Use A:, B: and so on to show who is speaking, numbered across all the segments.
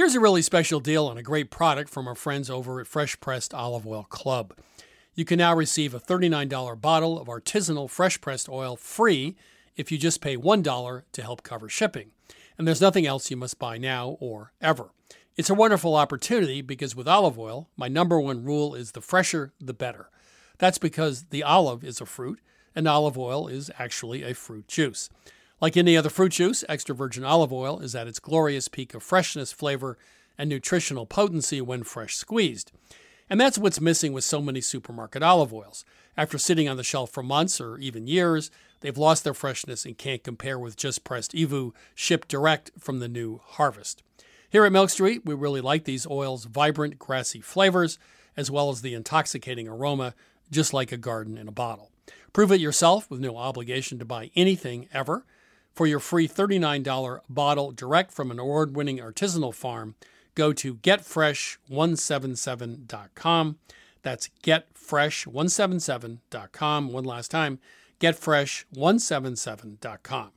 A: Here's a really special deal on a great product from our friends over at Fresh Pressed Olive Oil Club. You can now receive a $39 bottle of artisanal fresh pressed oil free if you just pay $1 to help cover shipping. And there's nothing else you must buy now or ever. It's a wonderful opportunity because with olive oil, my number one rule is the fresher, the better. That's because the olive is a fruit, and olive oil is actually a fruit juice. Like any other fruit juice, extra virgin olive oil is at its glorious peak of freshness, flavor, and nutritional potency when fresh squeezed. And that's what's missing with so many supermarket olive oils. After sitting on the shelf for months or even years, they've lost their freshness and can't compare with just pressed EVOO shipped direct from the new harvest. Here at Milk Street, we really like these oils' vibrant, grassy flavors, as well as the intoxicating aroma, just like a garden in a bottle. Prove it yourself with no obligation to buy anything ever. For your free $39 bottle direct from an award-winning artisanal farm, go to getfresh177.com. That's getfresh177.com. One last time, getfresh177.com.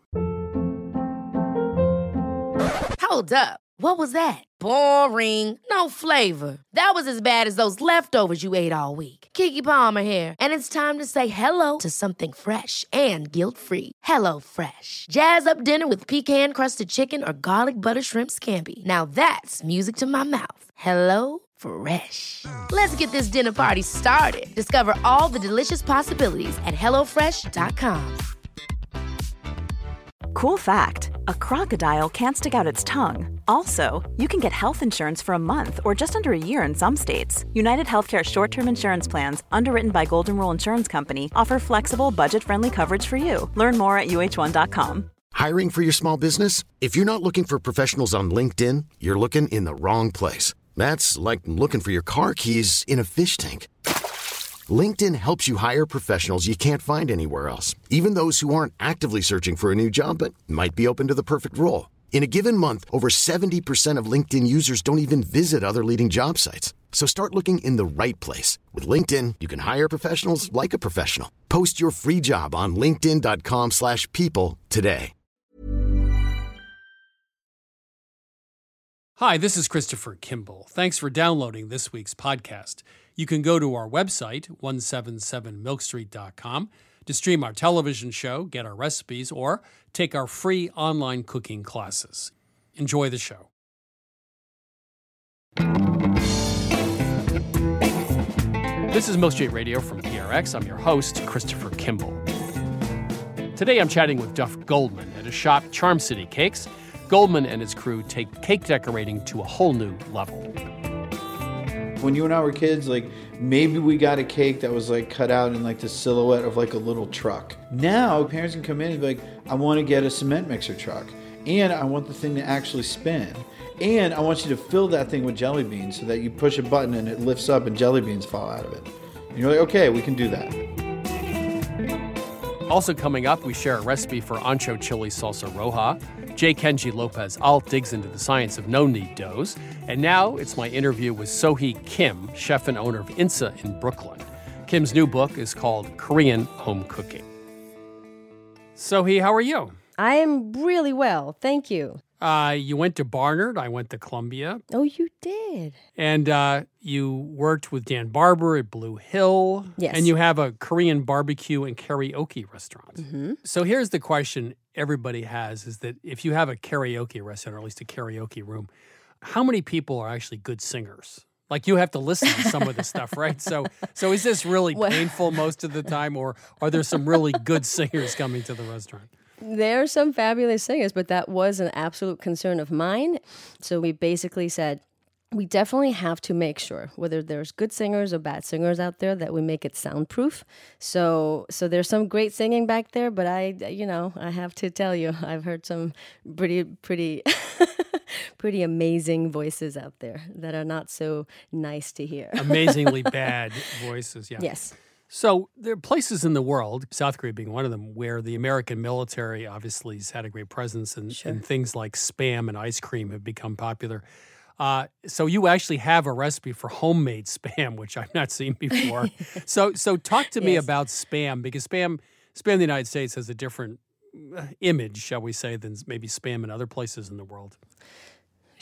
B: Hold up. What was that? Boring. No flavor. That was as bad as those leftovers you ate all week. Keke Palmer here, and it's time to say hello to something fresh and guilt-free. Hello Fresh. Jazz up dinner with pecan-crusted chicken or garlic butter shrimp scampi. Now that's music to my mouth. Hello Fresh. Let's get this dinner party started. Discover all the delicious possibilities at hellofresh.com.
C: Cool fact, a crocodile can't stick out its tongue. Also, you can get health insurance for a month or just under a year in some states. United Healthcare short-term insurance plans, underwritten by Golden Rule Insurance Company, offer flexible, budget-friendly coverage for you. Learn more at uh1.com.
D: Hiring for your small business? If you're not looking for professionals on LinkedIn, you're looking in the wrong place. That's like looking for your car keys in a fish tank. LinkedIn helps you hire professionals you can't find anywhere else, even those who aren't actively searching for a new job but might be open to the perfect role. In a given month, over 70% of LinkedIn users don't even visit other leading job sites. So start looking in the right place. With LinkedIn, you can hire professionals like a professional. Post your free job on linkedin.com/people today.
A: Hi, this is Christopher Kimball. Thanks for downloading this week's podcast. You can go to our website, 177milkstreet.com, to stream our television show, get our recipes, or take our free online cooking classes. Enjoy the show. This is Milk Street Radio from PRX. I'm your host, Christopher Kimball. Today I'm chatting with Duff Goldman at a shop, Charm City Cakes. Goldman and his crew take cake decorating to a whole new level.
E: When you and I were kids, maybe we got a cake that was cut out in the silhouette of a little truck. Now parents can come in and be like, I want to get a cement mixer truck, and I want the thing to actually spin, and I want you to fill that thing with jelly beans so that you push a button and it lifts up and jelly beans fall out of it. And you're like, okay, we can do that.
A: Also coming up, we share a recipe for ancho chili salsa roja. J. Kenji Lopez Alt digs into the science of no-knead doughs. And now it's my interview with Sohee Kim, chef and owner of Insa in Brooklyn. Kim's new book is called Korean Home Cooking. Sohee, how are you?
F: I am really well, thank you.
A: You went to Barnard. I went to Columbia.
F: Oh, you did?
A: And you worked with Dan Barber at Blue Hill.
F: Yes.
A: And you have a Korean barbecue and karaoke restaurant.
F: Mm-hmm.
A: So here's the question everybody has, is that if you have a karaoke restaurant, or at least a karaoke room, how many people are actually good singers? You have to listen to some of the stuff, right? So is this really painful most of the time, or are there some really good singers coming to the restaurant?
F: There are some fabulous singers, but that was an absolute concern of mine. So we basically said, we definitely have to make sure, whether there's good singers or bad singers out there, that we make it soundproof. So there's some great singing back there, but I have to tell you, I've heard some pretty pretty amazing voices out there that are not so nice to hear.
A: Amazingly bad voices, yeah.
F: Yes.
A: So there are places in the world, South Korea being one of them, where the American military obviously has had a great presence, and things like Spam and ice cream have become popular. So you actually have a recipe for homemade Spam, which I've not seen before. So talk to me about Spam, because Spam in the United States has a different image, shall we say, than maybe Spam in other places in the world.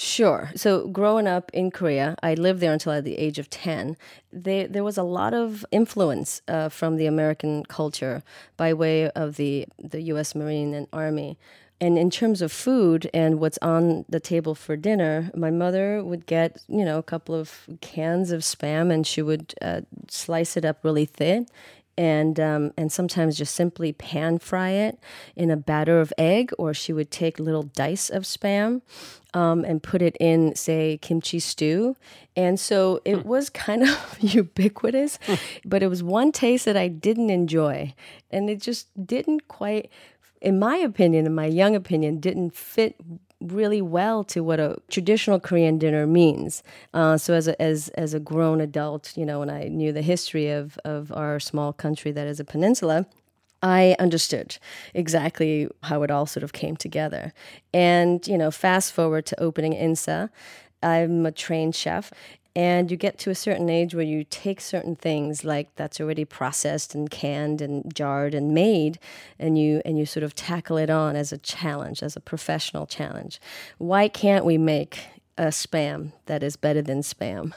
F: Sure. So growing up in Korea, I lived there until at the age of 10. There was a lot of influence from the American culture by way of the U.S. Marine and Army. And in terms of food and what's on the table for dinner, my mother would get, a couple of cans of Spam, and she would slice it up really thin, and sometimes just simply pan fry it in a batter of egg, or she would take little dice of Spam and put it in, say, kimchi stew. And so it was kind of ubiquitous, but it was one taste that I didn't enjoy, and it just didn't quite, in my opinion, in my young opinion, didn't fit really well to what a traditional Korean dinner means. So as a grown adult, when I knew the history of our small country that is a peninsula, I understood exactly how it all sort of came together. And, fast forward to opening INSA, I'm a trained chef. And you get to a certain age where you take certain things like that's already processed and canned and jarred and made, and you sort of tackle it on as a challenge, as a professional challenge. Why can't we make a Spam that is better than Spam?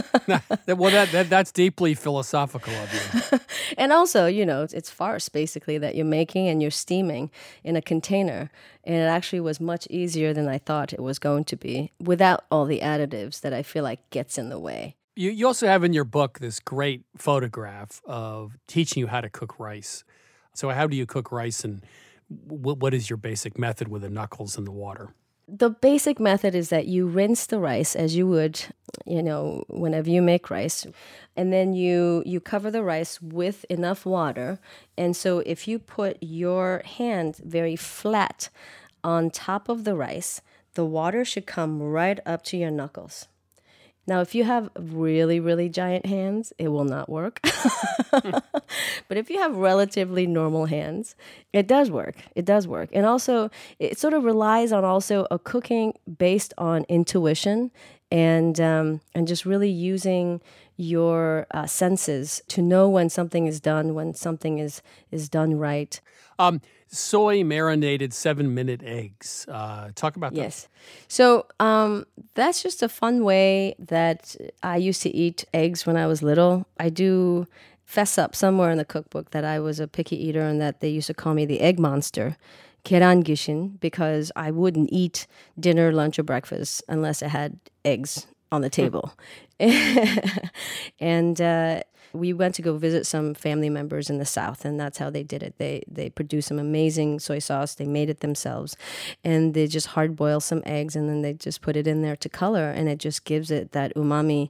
A: Well, that's deeply philosophical of you.
F: And also, it's farce basically that you're making and you're steaming in a container. And it actually was much easier than I thought it was going to be without all the additives that I feel like gets in the way.
A: You also have in your book this great photograph of teaching you how to cook rice. So how do you cook rice, and what is your basic method with the knuckles in the water?
F: The basic method is that you rinse the rice as you would, whenever you make rice. And then you cover the rice with enough water. And so if you put your hand very flat on top of the rice, the water should come right up to your knuckles. Now, if you have really, really giant hands, it will not work. But if you have relatively normal hands, it does work. It does work. And also, it sort of relies on also a cooking based on intuition and just really using your senses to know when something is done, when something is done right.
A: Soy marinated 7-minute eggs. Talk about that.
F: Yes. So that's just a fun way that I used to eat eggs when I was little. I do fess up somewhere in the cookbook that I was a picky eater and that they used to call me the egg monster, 계란 귀신, because I wouldn't eat dinner, lunch, or breakfast unless I had eggs on the table. And we went to go visit some family members in the South, and that's how they did it. They produced some amazing soy sauce. They made it themselves, and they just hard boil some eggs, and then they just put it in there to color, and it just gives it that umami.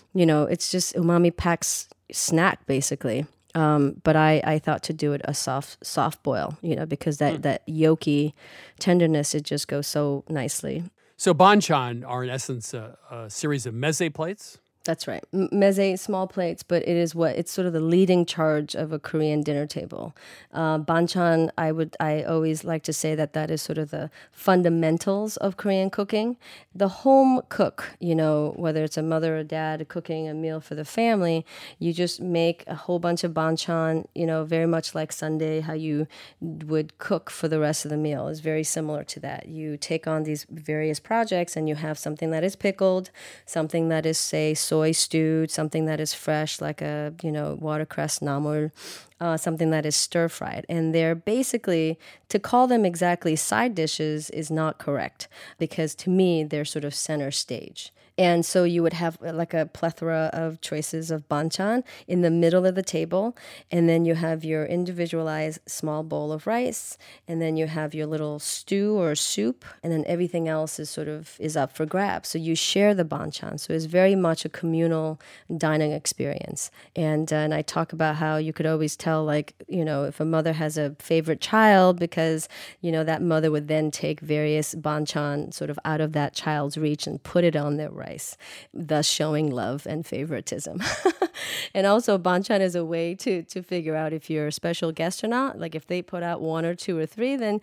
F: It's just umami packs snack basically. But I thought to do it a soft boil, because that yolky tenderness, it just goes so nicely.
A: So banchan are in essence a series of meze plates?
F: That's right. Meze, small plates, but it's sort of the leading charge of a Korean dinner table. Banchan, I always like to say that is sort of the fundamentals of Korean cooking. The home cook, whether it's a mother or dad cooking a meal for the family, you just make a whole bunch of banchan, very much like Sunday, how you would cook for the rest of the meal is very similar to that. You take on these various projects and you have something that is pickled, something that is, say, soy stewed, something that is fresh, like a watercress namul, something that is stir fried. And they're basically, to call them exactly side dishes is not correct, because to me they're sort of center stage. And so you would have like a plethora of choices of banchan in the middle of the table. And then you have your individualized small bowl of rice. And then you have your little stew or soup. And then everything else is up for grabs. So you share the banchan. So it's very much a communal dining experience. And I talk about how you could always tell, if a mother has a favorite child, because, that mother would then take various banchan sort of out of that child's reach and put it on their rice, thus showing love and favoritism. And also, banchan is a way to figure out if you're a special guest or not. Like if they put out 1 or 2 or 3, then,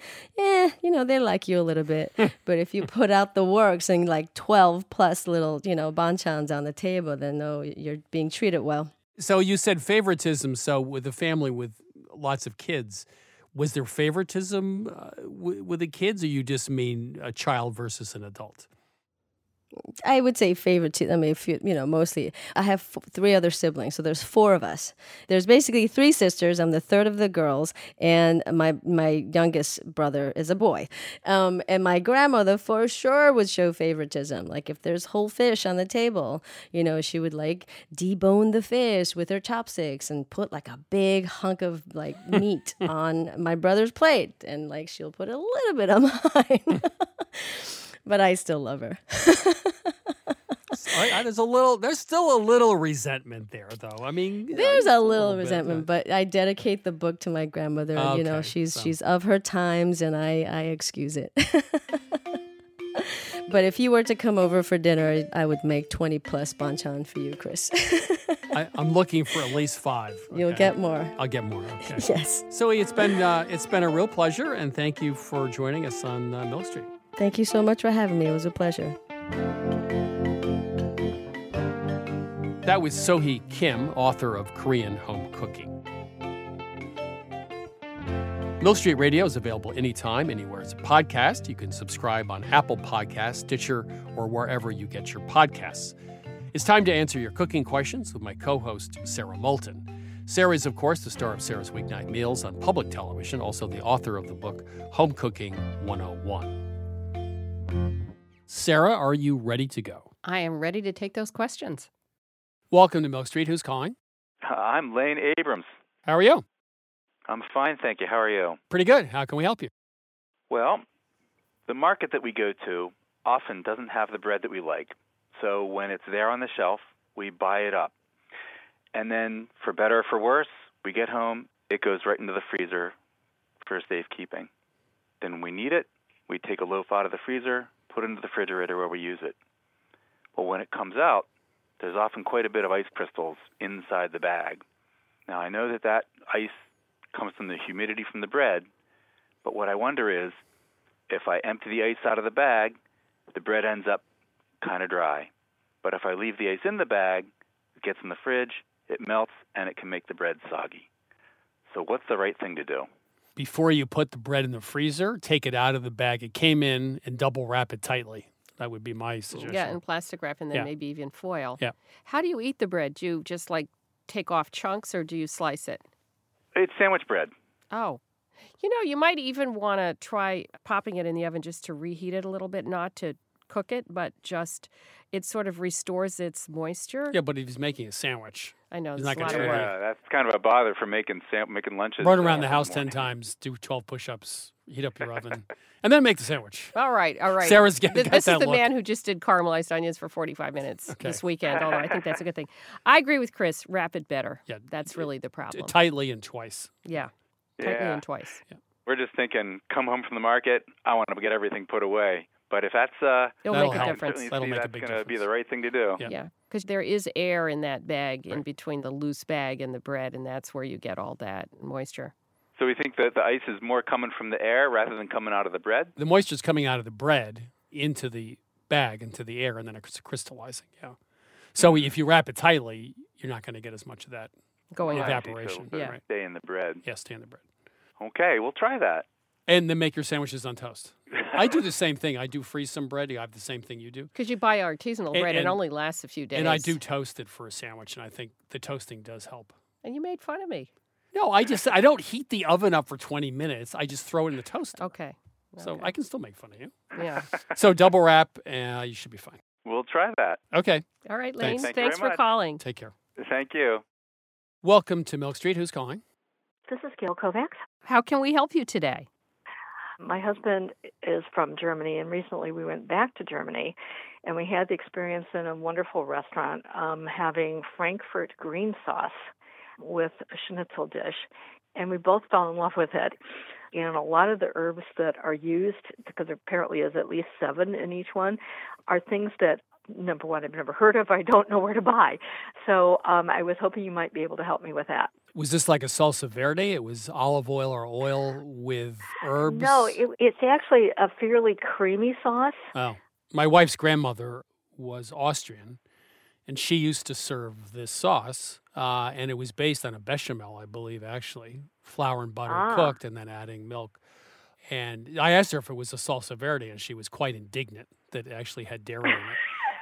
F: they like you a little bit. But if you put out the works and like 12 plus little, banchans on the table, then no, you're being treated well.
A: So you said favoritism. So with a family with lots of kids, was there favoritism with the kids, or you just mean a child versus an adult?
F: I would say favoritism. I mean, if mostly. I have 3 other siblings, so there's 4 of us. There's basically 3 sisters. I'm the third of the girls, and my youngest brother is a boy. And my grandmother for sure would show favoritism. Like if there's whole fish on the table, she would like debone the fish with her chopsticks and put like a big hunk of like meat on my brother's plate, and like she'll put a little bit on mine. But I still love her.
A: There's still a little resentment there, though. I mean,
F: there's a little resentment, but I dedicate the book to my grandmother.
A: Okay,
F: She's of her times, and I excuse it. But if you were to come over for dinner, I would make 20 plus banchan for you, Chris.
A: I'm looking for at least 5. Okay?
F: You'll get more.
A: I'll get more. Okay.
F: Yes.
A: So it's been a real pleasure, and thank you for joining us on Milk Street.
F: Thank you so much for having me. It was a pleasure.
A: That was Sohee Kim, author of Korean Home Cooking. Milk Street Radio is available anytime, anywhere it's a podcast. You can subscribe on Apple Podcasts, Stitcher, or wherever you get your podcasts. It's time to answer your cooking questions with my co-host, Sarah Moulton. Sarah is, of course, the star of Sarah's Weeknight Meals on public television, also the author of the book Home Cooking 101. Sarah, are you ready to go?
G: I am ready to take those questions.
A: Welcome to Milk Street. Who's calling?
H: I'm Lane Abrams.
A: How are you?
H: I'm fine, thank you. How are you?
A: Pretty good. How can we help you?
H: Well, the market that we go to often doesn't have the bread that we like. So when it's there on the shelf, we buy it up. And then, for better or for worse, we get home, it goes right into the freezer for safekeeping. Then when we need it, we take a loaf out of the freezer, put it into the refrigerator where we use it. Well, when it comes out, there's often quite a bit of ice crystals inside the bag. Now, I know that ice comes from the humidity from the bread, but what I wonder is, if I empty the ice out of the bag, the bread ends up kind of dry. But if I leave the ice in the bag, it gets in the fridge, it melts, and it can make the bread soggy. So what's the right thing to do?
A: Before you put the bread in the freezer, take it out of the bag it came in and double wrap it tightly. That would be my suggestion.
G: Yeah, and plastic wrap, and then maybe even foil.
A: Yeah.
G: How do you eat the bread? Do you just take off chunks, or do you slice it?
H: It's sandwich bread.
G: Oh. You might even want to try popping it in the oven just to reheat it a little bit, not to cook it, but just it sort of restores its moisture.
A: Yeah, but if he's making a sandwich,
G: I know.
A: he's
G: There's
A: not
G: a lot
A: gonna
G: of
A: try
G: work.
H: Yeah, that's kind of a bother for making lunches.
A: Run around the
H: in
A: house 10
H: morning.
A: times, do 12 push-ups, heat up your oven, and then make the sandwich.
G: All right.
A: Sarah's got
G: This
A: that
G: is the
A: look.
G: man who just did caramelized onions for 45 minutes this weekend, although I think that's a good thing. I agree with Chris. Wrap it better.
A: Yeah,
G: that's really the problem.
A: Tightly and twice.
G: Yeah. Tightly
H: Yeah.
G: and twice.
A: Yeah.
H: We're just thinking, come home from the market, I want to get everything put away. But if that's
G: It'll
A: That'll
G: make a
A: help.
G: difference.
H: certainly
A: That'll
H: see
A: make a
H: that's
A: big
H: going to be
A: difference.
H: the right thing to do.
A: Yeah.
G: Yeah, because there is air in that bag in between the loose bag and the bread, and that's where you get all that moisture.
H: So we think that the ice is more coming from the air rather than coming out of the bread?
A: The moisture's coming out of the bread into the bag, into the air, and then it's crystallizing. Yeah. So if you wrap it tightly, you're not going to get as much of that
G: Going on.
A: evaporation.
H: So
G: Yeah.
A: Right.
H: stay in the bread.
A: Yeah, stay in the bread.
H: Okay, we'll try that.
A: And then make your sandwiches on toast. I do the same thing. I do freeze some bread. I have the same thing you do.
G: Because you buy artisanal bread, it
A: and-
G: only lasts a few days.
A: And I do toast it for a sandwich, and I think the toasting does help.
G: And you made fun of me.
A: No, I don't heat the oven up for 20 minutes. I just throw it in the toaster.
G: Okay.
A: So I can still make fun of you.
G: Yeah.
A: So double wrap, you should be fine.
H: We'll try that.
A: Okay.
G: All right, Lane.
A: Thanks.
H: Thank you
G: Thanks
H: very
G: for
H: much.
G: calling.
A: Take care.
H: Thank you.
A: Welcome to Milk Street. Who's calling?
I: This is Gail Kovacs.
G: How can we help you today?
I: My husband is from Germany, and recently we went back to Germany, and we had the experience in a wonderful restaurant having Frankfurt green sauce with a schnitzel dish, and we both fell in love with it. And a lot of the herbs that are used, because there apparently is at least 7 in each one, are things that, number one, I've never heard of. I don't know where to buy. So I was hoping you might be able to help me with that.
A: Was this like a salsa verde? It was olive oil or oil with herbs?
I: No, it's actually a fairly creamy sauce.
A: Oh. My wife's grandmother was Austrian, and she used to serve this sauce, and it was based on a bechamel, I believe, actually. Flour and butter cooked and then adding milk. And I asked her if it was a salsa verde, and she was quite indignant that it actually had dairy in it.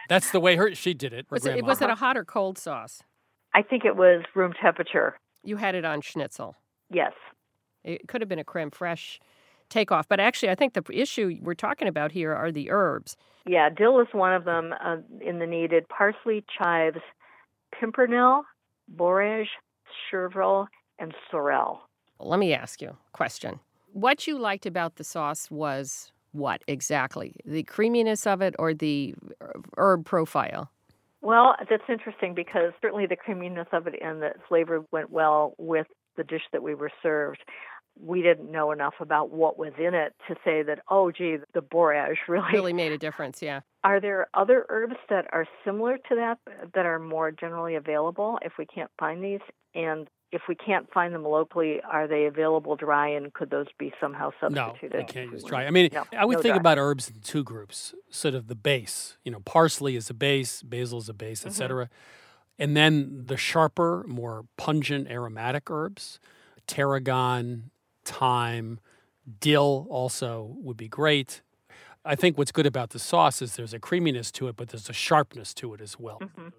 A: That's the way she did it.
G: Was it a hot or cold sauce?
I: I think it was room temperature.
G: You had it on schnitzel.
I: Yes.
G: It could have been a creme fraiche takeoff. But actually, I think the issue we're talking about here are the herbs.
I: Yeah, dill is one of them in the needed. Parsley, chives, pimpernel, borage, chervil, and sorrel.
G: Let me ask you a question. What you liked about the sauce was what exactly? The creaminess of it or the herb profile?
I: Well, that's interesting because certainly the creaminess of it and the flavor went well with the dish that we were served. We didn't know enough about what was in it to say that, oh, gee, the borage really
G: made a difference, yeah.
I: Are there other herbs that are similar to that are more generally available if we can't find these? And if we can't find them locally, are they available dry, and could those be somehow substituted?
A: No, they can't use dry. I mean, I would think about herbs in two groups, sort of the base. Parsley is a base, basil is a base, etc. And then the sharper, more pungent aromatic herbs, tarragon, thyme, dill also would be great. I think what's good about the sauce is there's a creaminess to it, but there's a sharpness to it as well.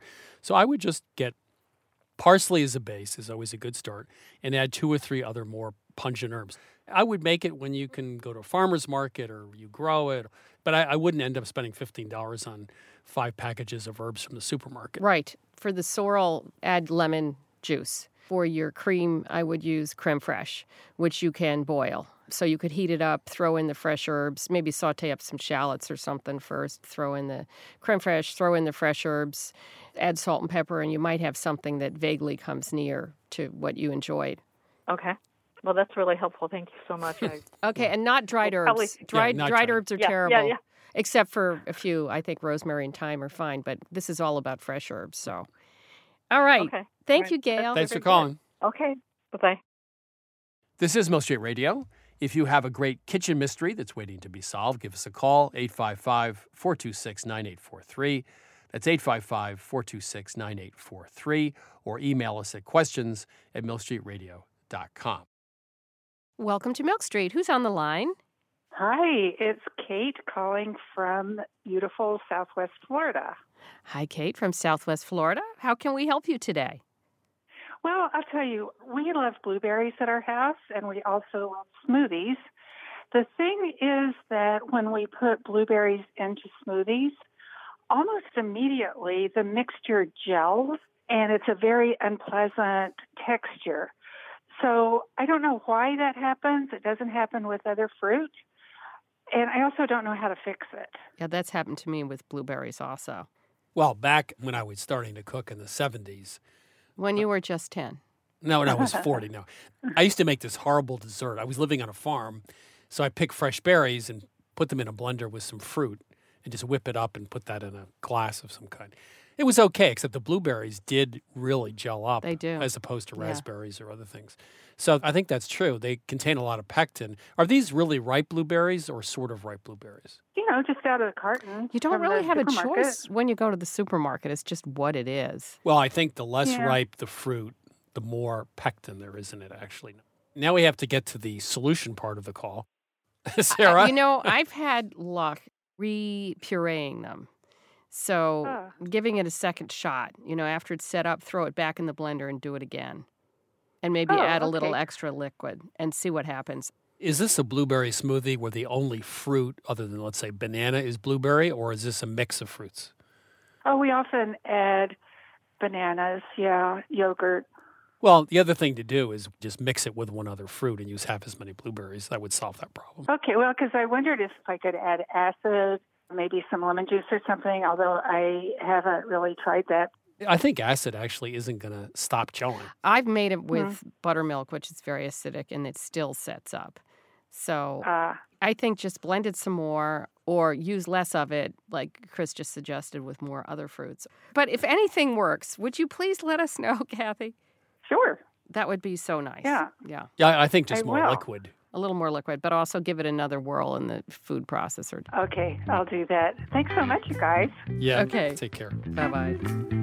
A: So I would just get parsley as a base is always a good start, and add 2 or 3 other more pungent herbs. I would make it when you can go to a farmer's market or you grow it, but I wouldn't end up spending $15 on 5 packages of herbs from the supermarket.
G: Right. For the sorrel, add lemon juice. For your cream, I would use creme fraiche, which you can boil. So you could heat it up, throw in the fresh herbs, maybe saute up some shallots or something first, throw in the creme fraiche, throw in the fresh herbs, add salt and pepper, and you might have something that vaguely comes near to what you enjoyed.
I: Okay. Well, that's really helpful. Thank you so much.
G: Okay, and not dried herbs. Dried herbs are terrible. Yeah. Except for a few. I think rosemary and thyme are fine, but this is all about fresh herbs. So, all right.
I: Okay.
G: Thank you, Gail.
A: Thanks for calling.
I: Okay. Bye-bye.
A: This is Milk Street Radio. If you have a great kitchen mystery that's waiting to be solved, give us a call, 855-426-9843. That's 855-426-9843. Or email us at questions@milkstreetradio.com.
G: Welcome to Milk Street. Who's on the line?
J: Hi, it's Kate calling from beautiful Southwest Florida.
G: Hi, Kate from Southwest Florida. How can we help you today?
J: Well, I'll tell you, we love blueberries at our house, and we also love smoothies. The thing is that when we put blueberries into smoothies, almost immediately the mixture gels, and it's a very unpleasant texture. So I don't know why that happens. It doesn't happen with other fruit. And I also don't know how to fix it.
G: Yeah, that's happened to me with blueberries also.
A: Well, back when I was starting to cook in the 70s.
G: When you were just 10.
A: No, I was 40. No. I used to make this horrible dessert. I was living on a farm, so I picked fresh berries and put them in a blender with some fruit and just whip it up and put that in a glass of some kind. It was okay, except the blueberries did really gel up.
G: They do.
A: As opposed to raspberries or other things. So I think that's true. They contain a lot of pectin. Are these really ripe blueberries or sort of ripe blueberries?
J: You know, just out of the carton.
G: You don't really have a choice when you go to the supermarket. It's just what it is.
A: Well, I think the less ripe the fruit, the more pectin there is in it, actually. Now we have to get to the solution part of the call. Sarah?
G: I've had luck re-pureeing them. So giving it a second shot, after it's set up, throw it back in the blender and do it again. And maybe add a little extra liquid and see what happens.
A: Is this a blueberry smoothie where the only fruit other than, let's say, banana is blueberry, or is this a mix of fruits?
J: Oh, we often add bananas, yogurt.
A: Well, the other thing to do is just mix it with one other fruit and use half as many blueberries. That would solve that problem.
J: Okay, well, because I wondered if I could add acid, maybe some lemon juice or something, although I haven't really tried that.
A: I think acid actually isn't going to stop gelling.
G: I've made it with buttermilk, which is very acidic, and it still sets up. So I think just blend it some more or use less of it, like Chris just suggested, with more other fruits. But if anything works, would you please let us know, Kathy?
J: Sure.
G: That would be so nice.
J: Yeah.
A: Yeah, I think just more liquid.
G: A little more liquid, but also give it another whirl in the food processor.
J: Okay, I'll do that. Thanks so much, you guys.
A: Yeah,
G: okay.
A: Take care.
G: Bye-bye.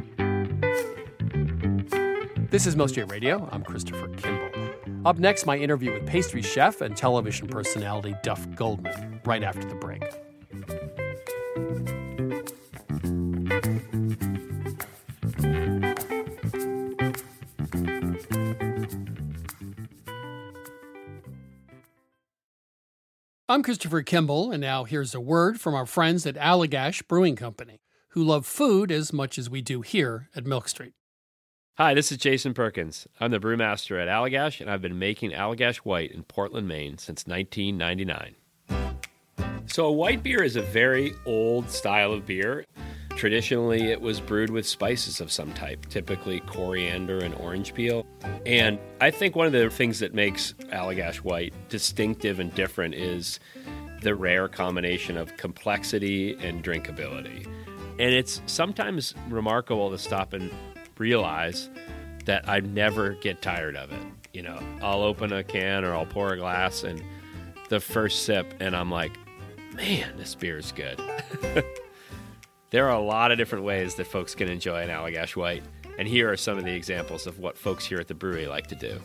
A: This is Milk Street Radio. I'm Christopher Kimball. Up next, my interview with pastry chef and television personality Duff Goldman, right after the break. I'm Christopher Kimball, and now here's a word from our friends at Allagash Brewing Company, who love food as much as we do here at Milk Street.
K: Hi, this is Jason Perkins. I'm the brewmaster at Allagash, and I've been making Allagash White in Portland, Maine since 1999. So a white beer is a very old style of beer. Traditionally, it was brewed with spices of some type, typically coriander and orange peel. And I think one of the things that makes Allagash White distinctive and different is the rare combination of complexity and drinkability. And it's sometimes remarkable to stop and realize that I never get tired of it. You know, I'll open a can or I'll pour a glass, and the first sip, and I'm like, man, this beer is good. There are a lot of different ways that folks can enjoy an Allagash White, and here are some of the examples of what folks here at the brewery like to do.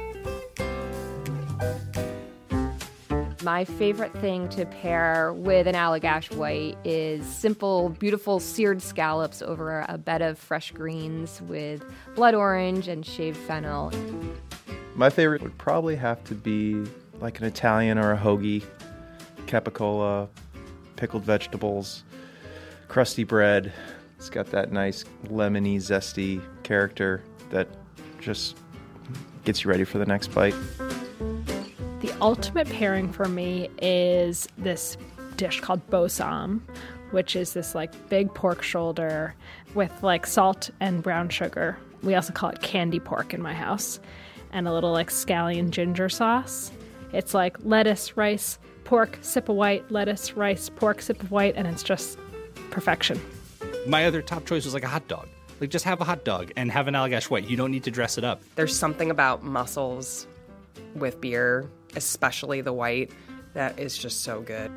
L: My favorite thing to pair with an Allagash White is simple, beautiful seared scallops over a bed of fresh greens with blood orange and shaved fennel.
M: My favorite would probably have to be like an Italian or a hoagie, capicola, pickled vegetables, crusty bread. It's got that nice lemony, zesty character that just gets you ready for the next bite.
N: The ultimate pairing for me is this dish called bosom, which is this like big pork shoulder with like salt and brown sugar. We also call it candy pork in my house, and a little like scallion ginger sauce. It's like lettuce, rice, pork, sip of white, lettuce, rice, pork, sip of white, and it's just perfection.
O: My other top choice was like a hot dog. Like, just have a hot dog and have an Allagash White. You don't need to dress it up.
P: There's something about mussels with beer, especially the white, that is just so good.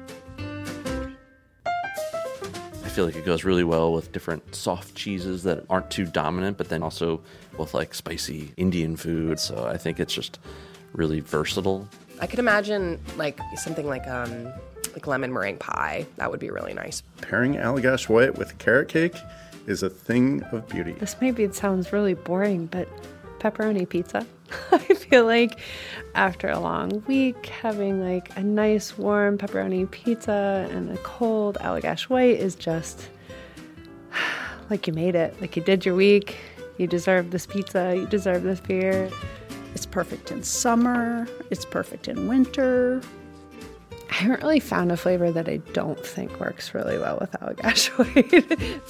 Q: I feel like it goes really well with different soft cheeses that aren't too dominant, but then also with like spicy Indian food. So I think it's just really versatile.
P: I could imagine like something like lemon meringue pie. That would be really nice.
R: Pairing Allagash White with carrot cake is a thing of beauty.
S: This maybe sounds really boring, but pepperoni pizza. I feel like after a long week, having like a nice warm pepperoni pizza and a cold Allagash White is just like you made it. Like you did your week. You deserve this pizza. You deserve this beer.
T: It's perfect in summer. It's perfect in winter.
S: I haven't really found a flavor that I don't think works really well with Allagash White.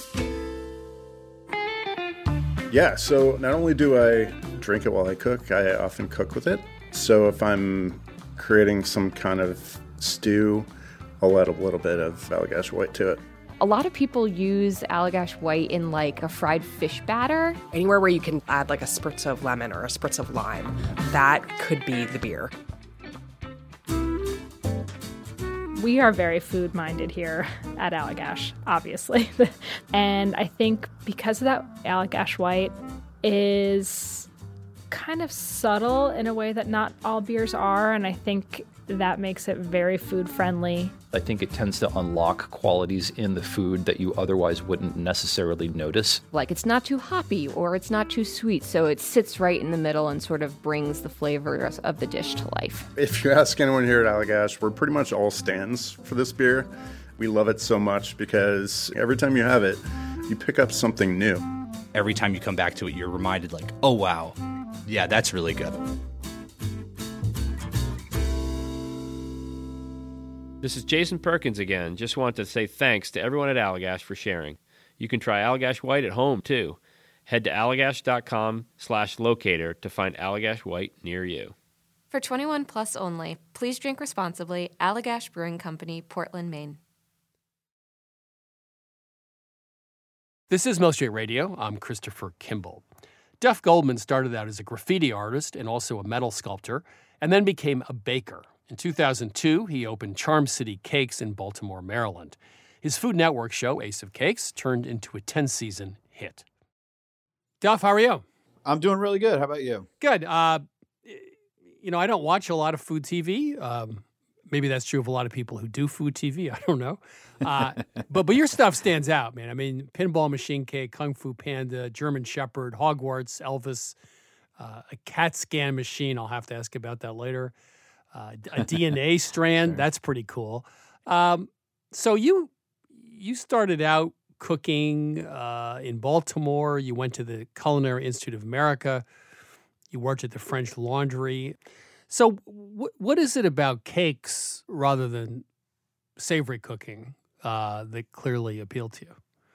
R: Yeah, so not only do I drink it while I cook, I often cook with it. So if I'm creating some kind of stew, I'll add a little bit of Allagash White to it.
L: A lot of people use Allagash White in like a fried fish batter.
P: Anywhere where you can add like a spritz of lemon or a spritz of lime, that could be the beer.
N: We are very food-minded here at Allagash, obviously. And I think because of that, Allagash White is kind of subtle in a way that not all beers are, and I think that makes it very food-friendly.
U: I think it tends to unlock qualities in the food that you otherwise wouldn't necessarily notice.
L: Like it's not too hoppy or it's not too sweet, so it sits right in the middle and sort of brings the flavors of the dish to life.
R: If you ask anyone here at Allagash, we're pretty much all stands for this beer. We love it so much because every time you have it, you pick up something new.
O: Every time you come back to it, you're reminded like, oh wow, yeah, that's really good.
K: This is Jason Perkins again. Just want to say thanks to everyone at Allagash for sharing. You can try Allagash White at home, too. Head to allagash.com/locator to find Allagash White near you.
B: For 21 plus only, please drink responsibly. Allagash Brewing Company, Portland, Maine.
A: This is Milk Street Radio. I'm Christopher Kimball. Duff Goldman started out as a graffiti artist and also a metal sculptor, and then became a baker. In 2002, he opened Charm City Cakes in Baltimore, Maryland. His Food Network show, Ace of Cakes, turned into a 10-season hit. Duff, how are you?
E: I'm doing really good. How about you?
A: Good. I don't watch a lot of food TV. Maybe that's true of a lot of people who do food TV. I don't know. But your stuff stands out, man. I mean, Pinball Machine Cake, Kung Fu Panda, German Shepherd, Hogwarts, Elvis, a CAT scan machine. I'll have to ask about that later. A DNA strand. Sure. That's pretty cool. So you started out cooking in Baltimore. You went to the Culinary Institute of America. You worked at the French Laundry. So what is it about cakes rather than savory cooking that clearly appealed to you?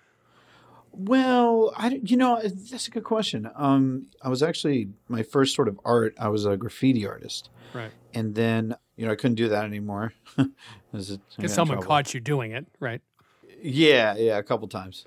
E: Well, that's a good question. I was actually, my first sort of art, I was a graffiti artist.
A: Right.
E: And then, I couldn't do that anymore.
A: Because someone caught you doing it, right?
E: Yeah, a couple times.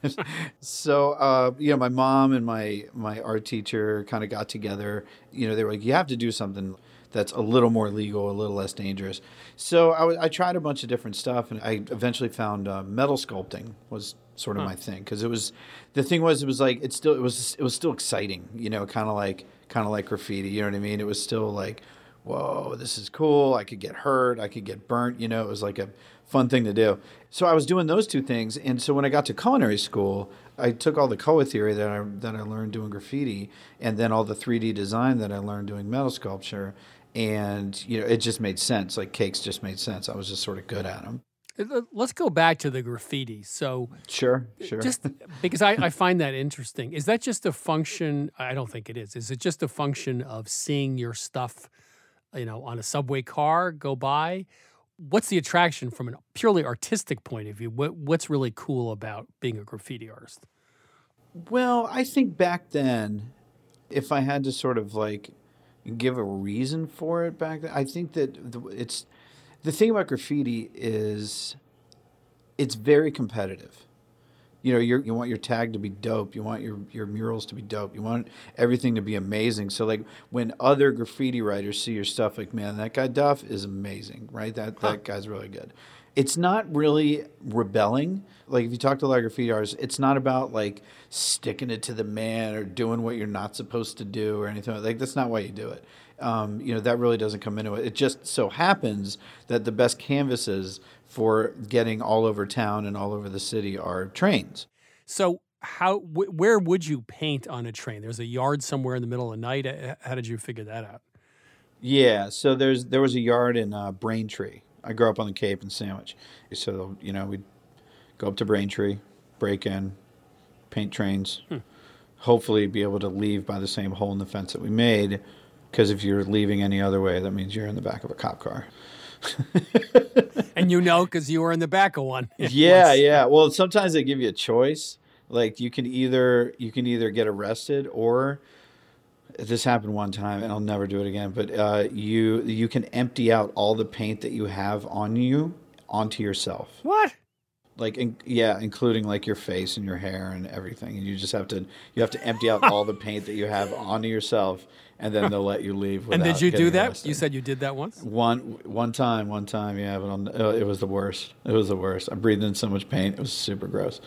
E: So, my mom and my art teacher kind of got together. They were like, you have to do something that's a little more legal, a little less dangerous. So I tried a bunch of different stuff, and I eventually found metal sculpting was sort of my thing, because it was like it was still exciting, kind of like graffiti. You know what I mean? It was still like, whoa, this is cool. I could get hurt. I could get burnt. It was like a fun thing to do. So I was doing those two things. And so when I got to culinary school, I took all the color theory that I learned doing graffiti, and then all the 3D design that I learned doing metal sculpture. And, it just made sense. Like cakes just made sense. I was just sort of good at them.
A: Let's go back to the graffiti. So
E: Sure.
A: Just because I find that interesting. Is that just a function? I don't think it is. Is it just a function of seeing your stuff, on a subway car go by? What's the attraction from a purely artistic point of view? What's really cool about being a graffiti artist?
E: Well, I think back then, if I had to sort of like give a reason for it back then, I think that the thing about graffiti is it's very competitive. You want your tag to be dope. You want your murals to be dope. You want everything to be amazing. So like when other graffiti writers see your stuff, like, man, that guy Duff is amazing, right? That guy's really good. It's not really rebelling. Like if you talk to a lot of graffiti artists, it's not about like sticking it to the man or doing what you're not supposed to do or anything. Like that's not why you do it. That really doesn't come into it. It just so happens that the best canvases for getting all over town and all over the city are trains.
A: So where would you paint on a train? There's a yard somewhere in the middle of the night. How did you figure that out?
E: Yeah, so there was a yard in Braintree. I grew up on the Cape and Sandwich. So, we'd go up to Braintree, break in, paint trains, hopefully be able to leave by the same hole in the fence that we made, because if you're leaving any other way, that means you're in the back of a cop car.
A: And because you were in the back of one.
E: Yeah. Well, sometimes they give you a choice. Like you can either get arrested, or this happened one time, and I'll never do it again. But you can empty out all the paint that you have on you onto yourself.
A: What?
E: Like including like your face and your hair and everything. And you have to empty out all the paint that you have onto yourself, and then they'll let you leave.
A: And did you do that? Arrested. You said you did that once?
E: One time, yeah. But it was the worst. It was the worst. I breathed in so much paint. It was super gross.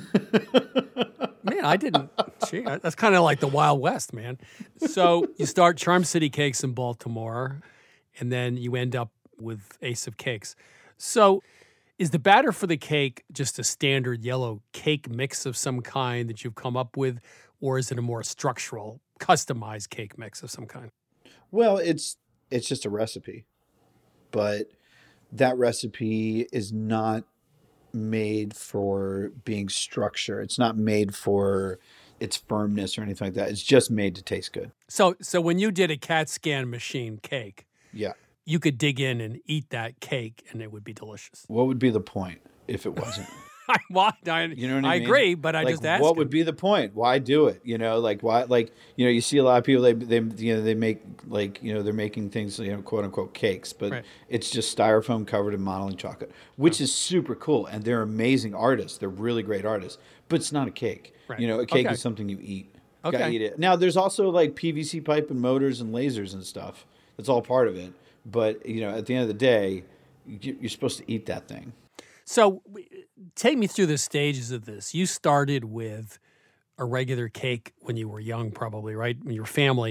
A: Man, I didn't. Gee, that's kind of like the Wild West, man. So you start Charm City Cakes in Baltimore, and then you end up with Ace of Cakes. So is the batter for the cake just a standard yellow cake mix of some kind that you've come up with, or is it a more structural, customized cake mix of some kind?
E: Well, it's just a recipe, but that recipe is not made for being structured. It's not made for its firmness or anything like that. It's just made to taste good.
A: So when you did a CAT scan machine cake,
E: yeah,
A: you could dig in and eat that cake and it would be delicious.
E: What would be the point if it wasn't?
A: I agree, but I just asked.
E: What would be the point? Why do it? Why? You see a lot of people. They make they're making things quote unquote cakes, but it's just styrofoam covered in modeling chocolate, which is super cool, and they're amazing artists. They're really great artists, but it's not a cake. Right. A cake is something you eat. You gotta eat it. Now there's also like PVC pipe and motors and lasers and stuff. That's all part of it. But at the end of the day, you're supposed to eat that thing.
A: So take me through the stages of this. You started with a regular cake when you were young, probably, right? In your family.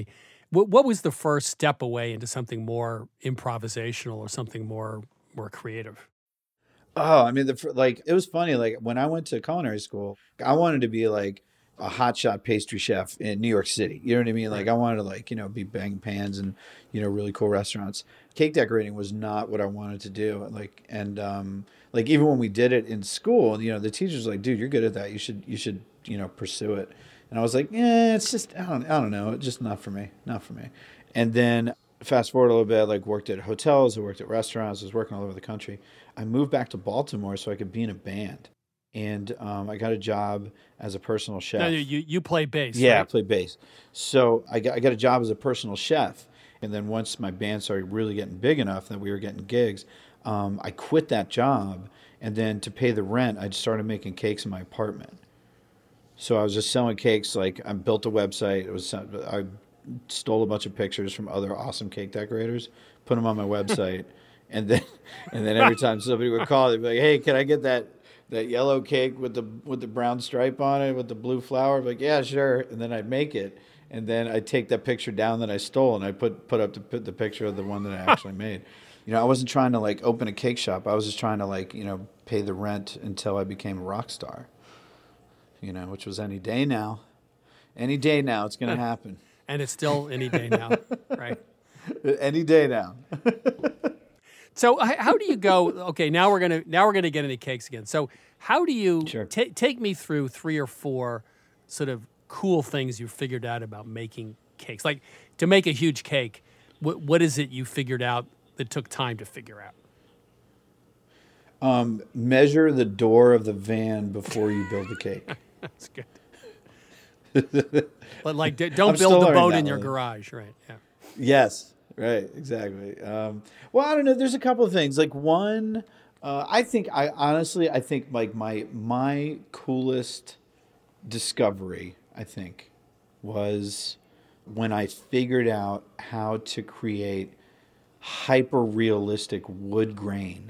A: What was the first step away into something more improvisational or something more creative?
E: Oh, I mean, it was funny. Like when I went to culinary school, I wanted to be like a hotshot pastry chef in New York City. You know what I mean? Like I wanted to be banging pans and, really cool restaurants. Cake decorating was not what I wanted to do. Like even when we did it in school, the teacher's like, dude, you're good at that. You should pursue it. And I was like, yeah, it's just, I don't know. It's just not for me. And then fast forward a little bit, like worked at hotels, I worked at restaurants, I was working all over the country. I moved back to Baltimore so I could be in a band. And I got a job as a personal chef.
A: No, you play bass,
E: Yeah,
A: right?
E: I play bass. So I got a job as a personal chef. And then once my band started really getting big enough that we were getting gigs, I quit that job. And then to pay the rent, I started making cakes in my apartment. So I was just selling cakes. Like I built a website. I stole a bunch of pictures from other awesome cake decorators, put them on my website, and then every time somebody would call, they'd be like, "Hey, can I get that yellow cake with the brown stripe on it with the blue flower?" I'm like, "Yeah, sure." And then I'd make it, and then I'd take that picture down that I stole, and I put up the picture of the one that I actually made. I wasn't trying to like open a cake shop. I was just trying to pay the rent until I became a rock star. Which was any day now. Any day now, it's going to happen.
A: And it's still any day now, right?
E: Any day now.
A: So how do you go? Okay, now we're gonna get into cakes again. So how do you take me through 3 or 4 sort of cool things you figured out about making cakes? Like to make a huge cake, what is it you figured out that took time to figure out?
E: Measure the door of the van before you build the cake.
A: That's good. But don't build the boat in your garage, right? Yeah.
E: Yes, right, exactly. Well, I don't know. There's a couple of things. Like one, I think like my coolest discovery, I think, was when I figured out how to create hyper realistic wood grain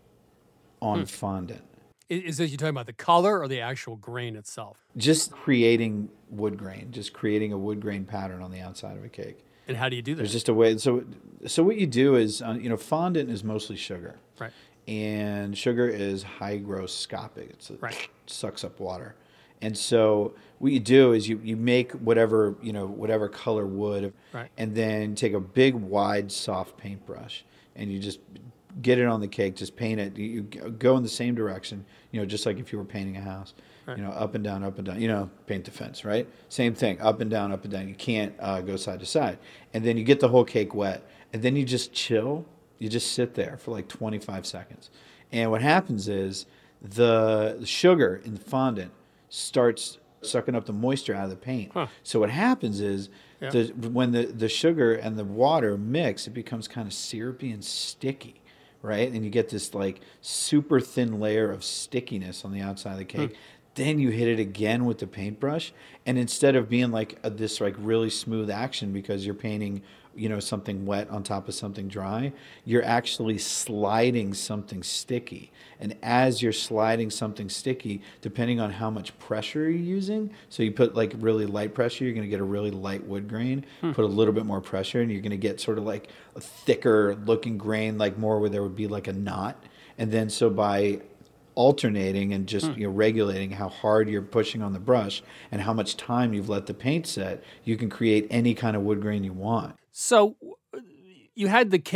E: on fondant.
A: Is this you talking about the color or the actual grain itself?
E: Just creating wood grain, just creating a wood grain pattern on the outside of a cake.
A: And how do you do that?
E: There's just a way. So what you do is, fondant is mostly sugar.
A: Right.
E: And sugar is hygroscopic. It sucks up water. And so what you do is you make whatever color wood,
A: right,
E: and then take a big, wide, soft paintbrush, and you just get it on the cake, just paint it. You go in the same direction, just like if you were painting a house,
A: right,
E: up and down, paint the fence, right? Same thing, up and down, up and down. You can't go side to side. And then you get the whole cake wet, and then you just chill. You just sit there for like 25 seconds. And what happens is the sugar in the fondant starts sucking up the moisture out of the paint.
A: Huh.
E: So what happens is when the sugar and the water mix, it becomes kind of syrupy and sticky, right? And you get this like super thin layer of stickiness on the outside of the cake. Then you hit it again with the paintbrush, and instead of being like this like really smooth action because you're painting something wet on top of something dry, you're actually sliding something sticky. And as you're sliding something sticky, depending on how much pressure you're using, so you put like really light pressure, you're going to get a really light wood grain. Put a little bit more pressure, and you're going to get sort of like a thicker looking grain, like more where there would be like a knot. And then so by alternating and just regulating how hard you're pushing on the brush and how much time you've let the paint set, you can create any kind of wood grain you want.
A: So you had the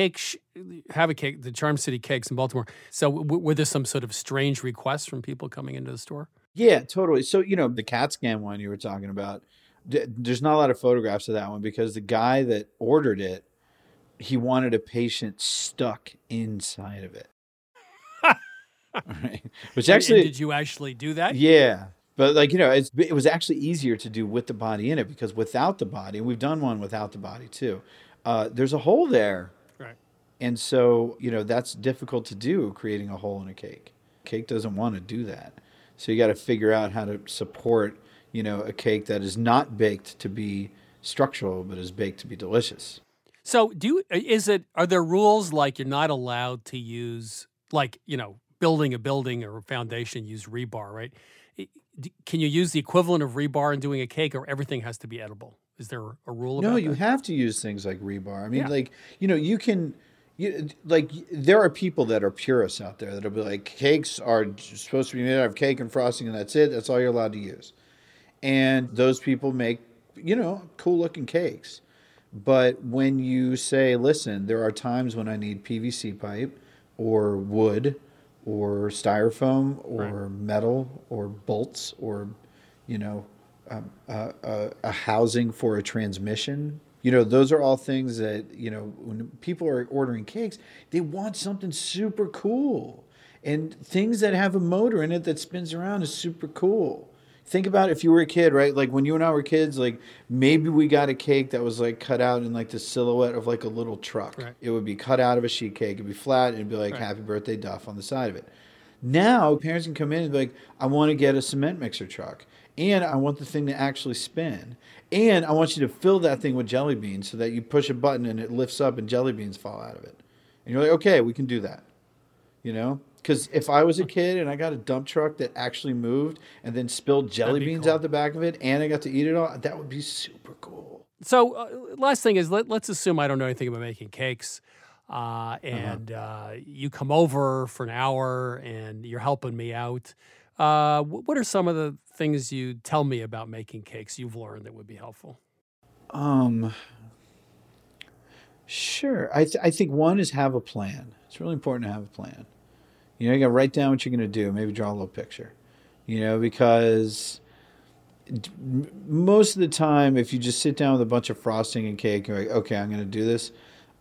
A: the Charm City Cakes in Baltimore. So were there some sort of strange requests from people coming into the store?
E: Yeah, totally. So, the CAT scan one you were talking about, there's not a lot of photographs of that one because the guy that ordered it, he wanted a patient stuck inside of it. Right. Which actually,
A: did you actually do that?
E: Yeah. But it was actually easier to do with the body in it because without the body, and we've done one without the body too, there's a hole there.
A: Right.
E: And so, that's difficult to do, creating a hole in a cake. Cake doesn't want to do that. So you got to figure out how to support, a cake that is not baked to be structural, but is baked to be delicious.
A: So are there rules like you're not allowed to use, like, building a building or a foundation, use rebar, right? Can you use the equivalent of rebar in doing a cake, or everything has to be edible? Is there a rule
E: No,
A: about
E: you
A: that?
E: have to use things like rebar. I mean,
A: Yeah.
E: like, you can, there are people that are purists out there that'll be like, cakes are supposed to be made out of cake and frosting, and that's it. That's all you're allowed to use. And those people make, cool looking cakes. But when you say, listen, there are times when I need PVC pipe or wood or styrofoam or metal or bolts or, a housing for a transmission. Those are all things that, when people are ordering cakes, they want something super cool. And things that have a motor in it that spins around is super cool. Think about if you were a kid, right? Like when you and I were kids, like maybe we got a cake that was like cut out in like the silhouette of like a little truck. Right. It would be cut out of a sheet cake. It'd be flat and it'd be like Happy Birthday Duff on the side of it. Now parents can come in and be like, I want to get a cement mixer truck. And I want the thing to actually spin. And I want you to fill that thing with jelly beans so that you push a button and it lifts up and jelly beans fall out of it. And you're like, okay, we can do that. Because if I was a kid and I got a dump truck that actually moved and then spilled jelly beans out the back of it and I got to eat it all, that would be super cool.
A: So last thing is, let's assume I don't know anything about making cakes. You come over for an hour and you're helping me out. What are some of the things you tell me about making cakes you've learned that would be helpful?
E: Sure. I think one is have a plan. It's really important to have a plan. You got to write down what you're going to do. Maybe draw a little picture. Because most of the time, if you just sit down with a bunch of frosting and cake, you're like, okay, I'm going to do this.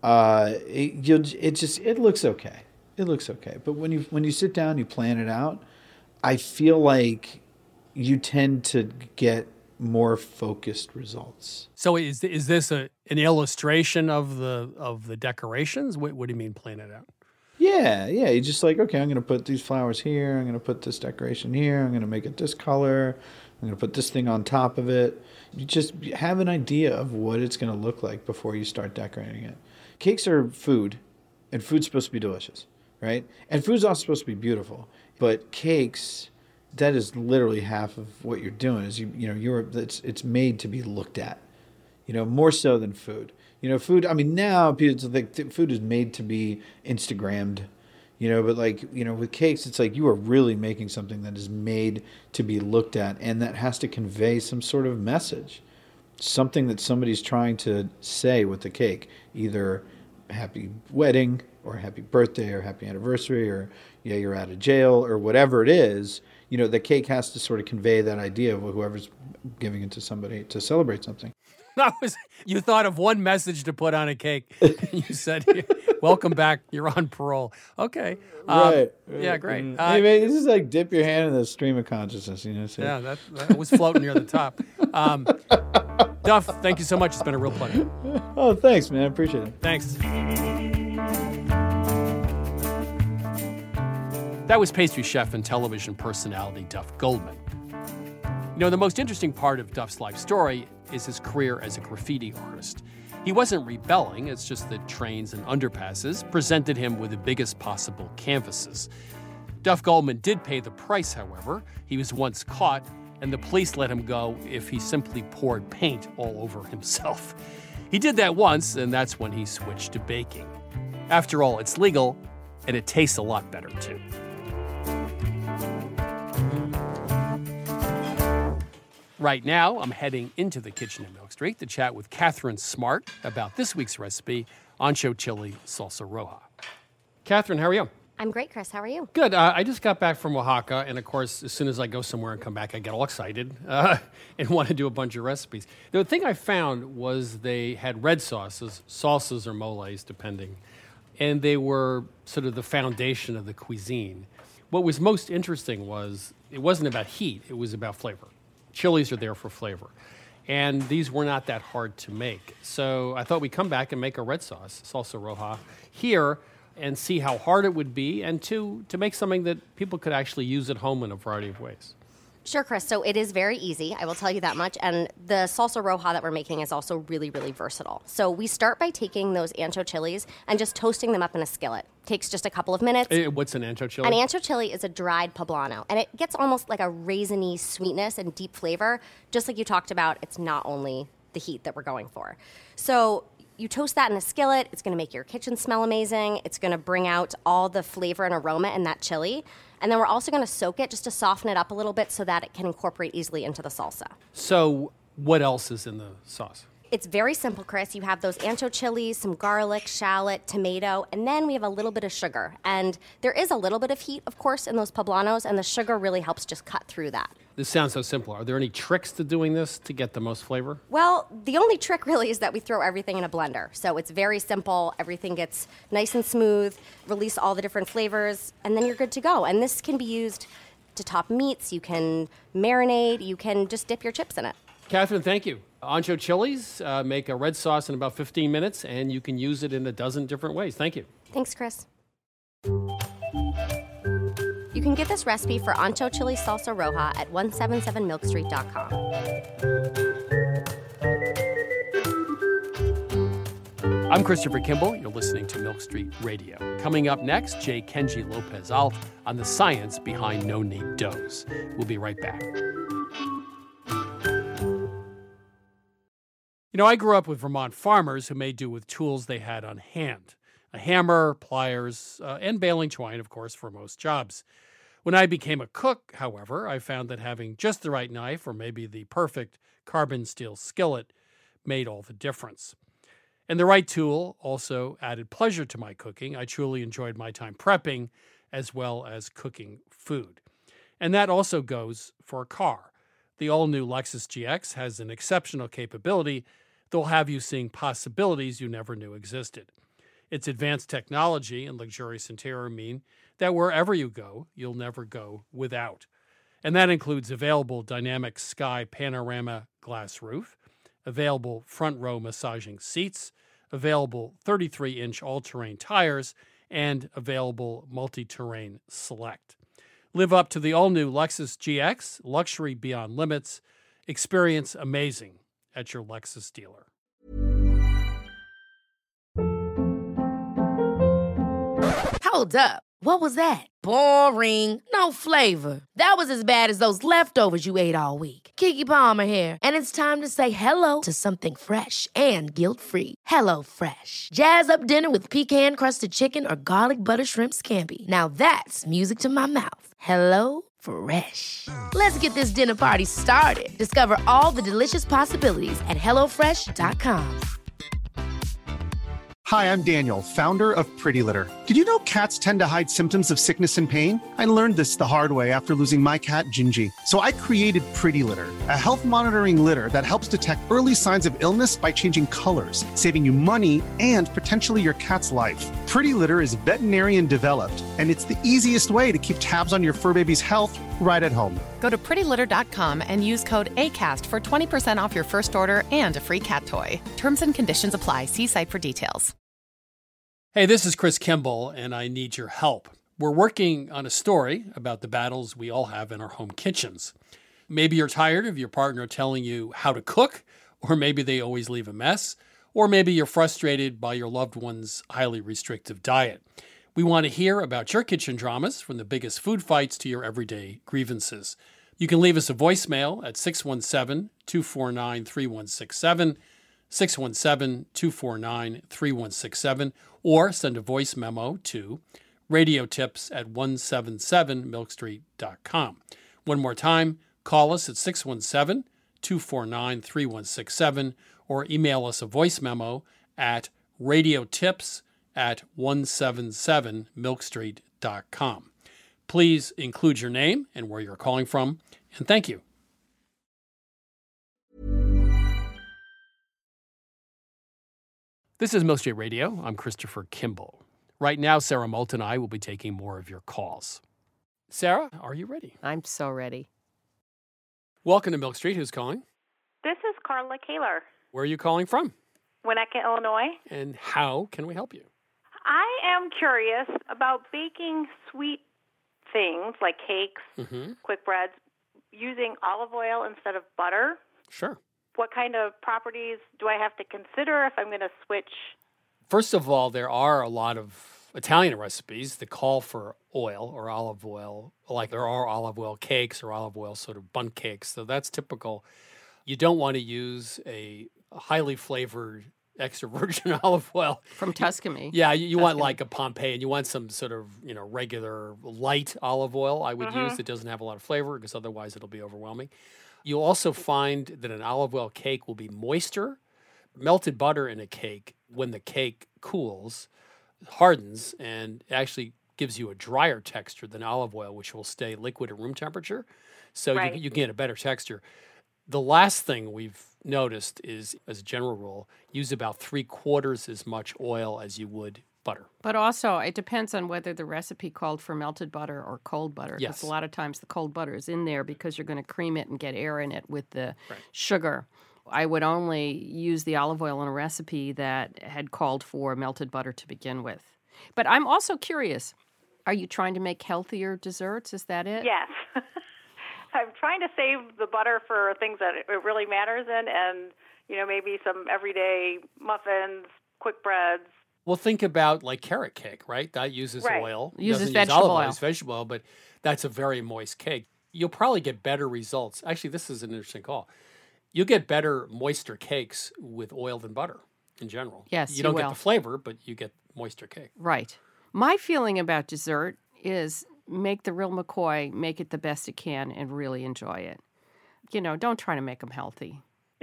E: It looks okay. It looks okay. But when you sit down, you plan it out. I feel like you tend to get more focused results.
A: So is this an illustration of the decorations? What do you mean plan it out?
E: Yeah. You're just like, okay, I'm going to put these flowers here. I'm going to put this decoration here. I'm going to make it this color. I'm going to put this thing on top of it. You just have an idea of what it's going to look like before you start decorating it. Cakes are food, and food's supposed to be delicious, right? And food's also supposed to be beautiful. But cakes, that is literally half of what you're doing. Is it's made to be looked at, more so than food. Food. I mean, now people think food is made to be Instagrammed, But with cakes, it's like you are really making something that is made to be looked at, and that has to convey some sort of message, something that somebody's trying to say with the cake, either happy wedding or happy birthday or happy anniversary or you're out of jail or whatever it is. The cake has to sort of convey that idea of whoever's giving it to somebody to celebrate something.
A: You thought of one message to put on a cake. You said, welcome back, you're on parole. Okay.
E: Right.
A: Yeah, great.
E: Hey, man, this is like dip your hand in the stream of consciousness. So.
A: Yeah, that was floating near the top. Duff, thank you so much. It's been a real pleasure.
E: Oh, thanks, man. I appreciate it.
A: Thanks. That was pastry chef and television personality Duff Goldman. The most interesting part of Duff's life story is his career as a graffiti artist. He wasn't rebelling, it's just that trains and underpasses presented him with the biggest possible canvases. Duff Goldman did pay the price, however. He was once caught, and the police let him go if he simply poured paint all over himself. He did that once, and that's when he switched to baking. After all, it's legal, and it tastes a lot better, too. Right now, I'm heading into the kitchen at Milk Street to chat with Catherine Smart about this week's recipe, ancho chili salsa roja. Catherine, how are you?
C: I'm great, Chris. How are you?
A: Good. I just got back from Oaxaca, and of course, as soon as I go somewhere and come back, I get all excited and want to do a bunch of recipes. The thing I found was they had red sauces, salsas or moles, depending, and they were sort of the foundation of the cuisine. What was most interesting was it wasn't about heat, it was about flavor. Chilies are there for flavor. And these were not that hard to make. So I thought we'd come back and make a red sauce, salsa roja, here and see how hard it would be, and to make something that people could actually use at home in a variety of ways.
C: Sure, Chris. So it is very easy, I will tell you that much. And the salsa roja that we're making is also really, really versatile. So we start by taking those ancho chilies and just toasting them up in a skillet. Takes just a couple of minutes.
A: What's an ancho chili?
C: An ancho chili is a dried poblano, and it gets almost like a raisiny sweetness and deep flavor. Just like you talked about, it's not only the heat that we're going for. So you toast that in a skillet. It's going to make your kitchen smell amazing. It's going to bring out all the flavor and aroma in that chili. And then we're also going to soak it just to soften it up a little bit so that it can incorporate easily into the salsa.
A: So what else is in the sauce?
C: It's very simple, Chris. You have those ancho chilies, some garlic, shallot, tomato, and then we have a little bit of sugar. And there is a little bit of heat, of course, in those poblanos, and the sugar really helps just cut through that.
A: This sounds so simple. Are there any tricks to doing this to get the most flavor?
C: Well, the only trick really is that we throw everything in a blender. So it's very simple. Everything gets nice and smooth, release all the different flavors, and then you're good to go. And this can be used to top meats. You can marinate. You can just dip your chips in it.
A: Catherine, thank you. Ancho chilies make a red sauce in about 15 minutes, and you can use it in a dozen different ways. Thank you.
C: Thanks, Chris. You can get this recipe for ancho chili salsa roja at 177milkstreet.com.
A: I'm Christopher Kimball. You're listening to Milk Street Radio. Coming up next, Jay Kenji Lopez-Alt on the science behind no-knead doughs. We'll be right back. You know, I grew up with Vermont farmers who made do with tools they had on hand. A hammer, pliers, and baling twine, of course, for most jobs. When I became a cook, however, I found that having just the right knife or maybe the perfect carbon steel skillet made all the difference. And the right tool also added pleasure to my cooking. I truly enjoyed my time prepping as well as cooking food. And that also goes for a car. The all-new Lexus GX has an exceptional capability that will have you seeing possibilities you never knew existed. Its advanced technology and luxurious interior mean that wherever you go, you'll never go without. And that includes available dynamic sky panorama glass roof, available front row massaging seats, available 33-inch all-terrain tires, and available multi-terrain select. Live up to the all-new Lexus GX, luxury beyond limits. Experience amazing at your Lexus dealer.
B: Hold up. What was that? Boring. No flavor. That was as bad as those leftovers you ate all week. Keke Palmer here, and it's time to say hello to something fresh and guilt-free. Hello Fresh. Jazz up dinner with pecan-crusted chicken or garlic butter shrimp scampi. Now that's music to my mouth. Hello Fresh. Let's get this dinner party started. Discover all the delicious possibilities at HelloFresh.com.
D: Hi, I'm Daniel, founder of Pretty Litter. Did you know cats tend to hide symptoms of sickness and pain? I learned this the hard way after losing my cat, Gingy. So I created Pretty Litter, a health monitoring litter that helps detect early signs of illness by changing colors, saving you money and potentially your cat's life. Pretty Litter is veterinarian developed, and it's the easiest way to keep tabs on your fur baby's health right at home.
V: Go to prettylitter.com and use code ACAST for 20% off your first order and a free cat toy. Terms and conditions apply. See site for details.
A: Hey, this is Chris Kimball, and I need your help. We're working on a story about the battles we all have in our home kitchens. Maybe you're tired of your partner telling you how to cook, or maybe they always leave a mess, or maybe you're frustrated by your loved one's highly restrictive diet. We want to hear about your kitchen dramas, from the biggest food fights to your everyday grievances. You can leave us a voicemail at 617-249-3167, 617-249-3167, or send a voice memo to radiotips@177milkstreet.com. One more time, call us at 617-249-3167, or email us a voice memo at radiotips@177milkstreet.com. Please include your name and where you're calling from, and thank you. This is Milk Street Radio. I'm Christopher Kimball. Right now, Sarah Moult and I will be taking more of your calls. Sarah, are you ready?
G: I'm so ready.
A: Welcome to Milk Street. Who's calling?
W: This is Carla Kaler,
A: Where are you calling from?
W: Winnetka, Illinois.
A: And how can we help you?
W: I am curious about baking sweet things like cakes, quick breads, using olive oil instead of butter.
A: Sure.
W: What kind of properties do I have to consider if I'm going to switch?
A: First of all, there are a lot of Italian recipes that call for oil or olive oil, like there are olive oil cakes or olive oil sort of bundt cakes. So that's typical. You don't want to use a highly flavored extra virgin olive oil.
G: From Tuscany.
A: Yeah, you want like a Pompeii, and you want some sort of, regular light olive oil I would use that doesn't have a lot of flavor, because otherwise it'll be overwhelming. You'll also find that an olive oil cake will be moister. Melted butter in a cake, when the cake cools, hardens and actually gives you a drier texture than olive oil, which will stay liquid at room temperature. So you get a better texture. The last thing we've noticed is, as a general rule, use about 3/4 as much oil as you would butter.
G: But also, it depends on whether the recipe called for melted butter or cold butter.
A: Yes.
G: Because a lot of times the cold butter is in there because you're going to cream it and get air in it with the sugar. I would only use the olive oil in a recipe that had called for melted butter to begin with. But I'm also curious, are you trying to make healthier desserts? Is that it?
W: Yes. I'm trying to save the butter for things that it really matters in, and, maybe some everyday muffins, quick breads.
A: Well, think about like carrot cake, right? That uses oil.
G: Uses
A: Doesn't
G: vegetable
A: use olive
G: oil.
A: It's vegetable oil, but that's a very moist cake. You'll probably get better results. Actually, this is an interesting call. You'll get better, moister cakes with oil than butter in general.
G: Yes,
A: you don't
G: you
A: get
G: will.
A: the flavor, but you get moister cake.
G: Right. My feeling about dessert is make the real McCoy, make it the best it can, and really enjoy it. Don't try to make them healthy.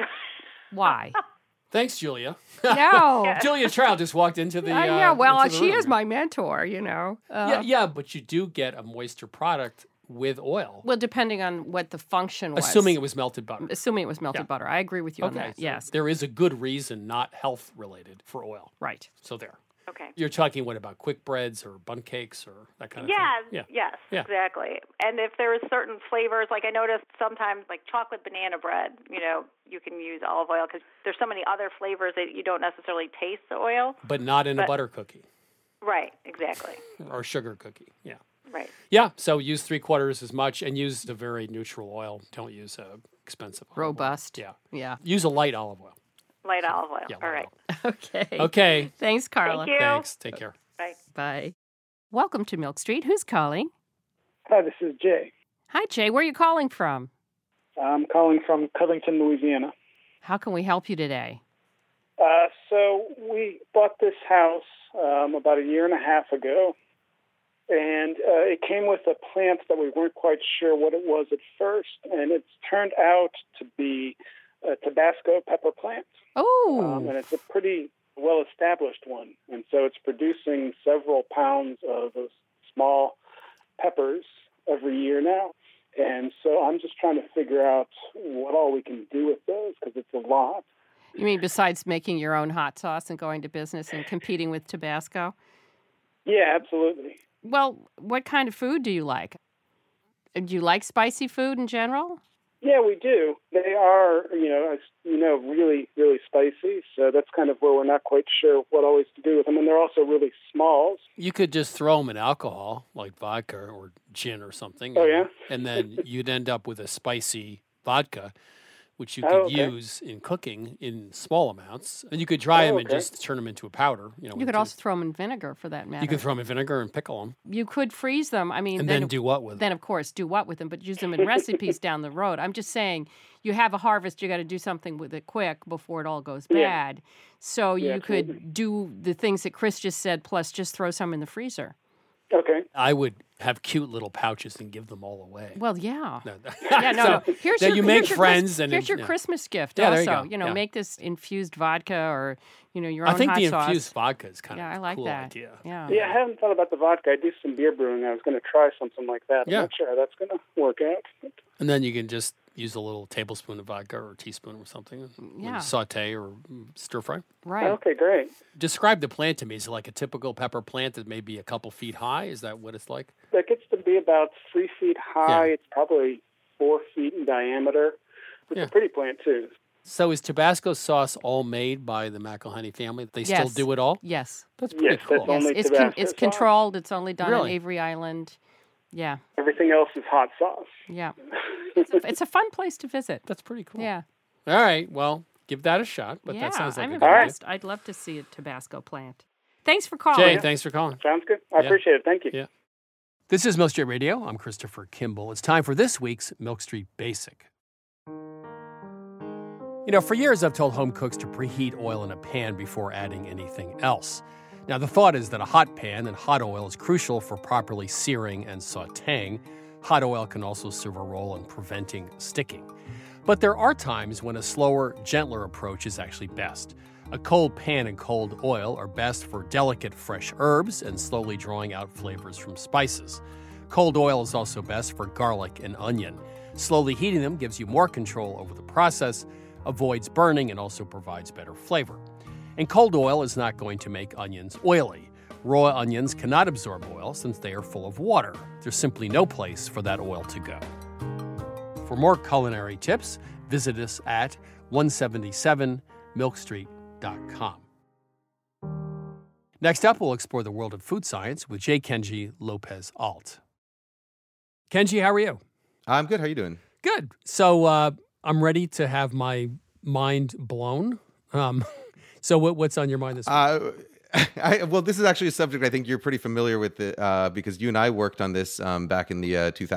G: Why?
A: Thanks, Julia.
G: No.
A: Julia Child just walked into the
G: she
A: room.
G: is my mentor,
A: Yeah, but you do get a moister product with oil.
G: Well, depending on what the function was.
A: Assuming it was melted butter.
G: Assuming it was melted butter. I agree with you on that.
A: So
G: Yes.
A: there is a good reason, not health related, for oil.
G: Right.
A: So there.
W: Okay.
A: You're talking, what about quick breads or bun cakes or that kind of thing?
W: Yes, exactly. And if there is certain flavors, like I noticed sometimes like chocolate banana bread, you can use olive oil because there's so many other flavors that you don't necessarily taste the oil.
A: But not in a butter cookie.
W: Right, exactly.
A: Or sugar cookie, yeah.
W: Right.
A: Yeah, so use 3/4 as much and use a very neutral oil. Don't use a expensive olive
G: Robust.
A: oil.
G: Yeah.
A: Use a light olive oil.
W: Light olive oil.
A: Yeah,
W: all right.
A: Okay.
G: Thanks, Carla.
W: Thank you.
A: Thanks. Take care.
W: Bye.
G: Bye. Welcome to Milk Street. Who's calling?
F: Hi, this is Jay.
G: Hi, Jay. Where are you calling from?
F: I'm calling from Covington, Louisiana.
G: How can we help you today?
F: So we bought this house about 1.5 years ago, and it came with a plant that we weren't quite sure what it was at first, and it's turned out to be a Tabasco pepper plant.
G: Oh.
F: And it's a pretty well-established one, and so it's producing several pounds of those small peppers every year now. And so I'm just trying to figure out what all we can do with those, because it's a lot.
G: You mean besides making your own hot sauce and going to business and competing with Tabasco?
F: Yeah, absolutely.
G: Well, what kind of food do you like? Do you like spicy food in general?
F: Yeah, we do. They are, really, really spicy. So that's kind of where we're not quite sure what always to do with them. And they're also really small.
A: You could just throw them in alcohol, like vodka or gin or something.
F: Oh, yeah?
A: And then you'd end up with a spicy vodka, which you could use in cooking in small amounts. And you could dry them and just turn them into a powder.
G: You could also throw them in vinegar, for that matter.
A: You could throw them in vinegar and pickle them.
G: You could freeze them. I mean,
A: And then do what with them?
G: Then, of course, do what with them, but use them in recipes down the road. I'm just saying, you have a harvest, you got to do something with it quick before it all goes bad. So you could do the things that Chris just said, plus just throw some in the freezer.
F: Okay.
A: I would have cute little pouches and give them all away.
G: Well, yeah.
A: No.
G: No. Here's
A: then
G: your,
A: you make
G: here's your
A: friends and
G: here's your
A: yeah.
G: Christmas gift.
A: Yeah,
G: also,
A: there you go.
G: make this infused vodka or your own
A: I think
G: hot
A: the
G: sauce.
A: infused vodka is kind of
G: I like
A: cool
G: that.
A: idea.
G: Yeah.
F: Yeah, I haven't thought about the vodka. I do some beer brewing. I was going to try something like that.
A: Yeah.
F: I'm not sure how that's going to work out.
A: And then you can just use a little tablespoon of vodka or a teaspoon or something. When you saute or stir fry.
G: Right.
F: Okay, great.
A: Describe the plant to me. Is it like a typical pepper plant that may be a couple feet high? Is that what it's like?
F: It gets to be about 3 feet high. It's probably 4 feet in diameter. It's a pretty plant, too.
A: So is Tabasco sauce all made by the McElhenney family? They still
G: Yes.
A: do it all?
G: Yes.
A: That's pretty cool.
F: That's only Tabasco
G: It's
F: sauce.
G: controlled. It's only done on
A: Really?
G: Avery Island. Yeah.
F: Everything else is hot sauce.
G: Yeah. It's a fun place to visit.
A: That's pretty cool.
G: Yeah.
A: All right. Well, give that a shot. But
G: yeah,
A: that sounds like
G: I'm
A: a good
G: impressed.
A: idea.
G: I'd love to see a Tabasco plant. Thanks for calling.
A: Jay, thanks for calling.
F: Sounds good. I appreciate it. Thank you.
A: Yeah. This is Milk Street Radio. I'm Christopher Kimball. It's time for this week's Milk Street Basic. You know, for years I've told home cooks to preheat oil in a pan before adding anything else. Now, the thought is that a hot pan and hot oil is crucial for properly searing and sautéing. Hot oil can also serve a role in preventing sticking. But there are times when a slower, gentler approach is actually best. A cold pan and cold oil are best for delicate fresh herbs and slowly drawing out flavors from spices. Cold oil is also best for garlic and onion. Slowly heating them gives you more control over the process, avoids burning, and also provides better flavor. And cold oil is not going to make onions oily. Raw onions cannot absorb oil since they are full of water. There's simply no place for that oil to go. For more culinary tips, visit us at 177milkstreet.com. Next up, we'll explore the world of food science with J. Kenji Lopez-Alt. Kenji, how are you?
H: I'm good. How are you doing?
A: Good. So I'm ready to have my mind blown. So what's on your mind this week?
H: Well, this is actually a subject I think you're pretty familiar with because you and I worked on this back in the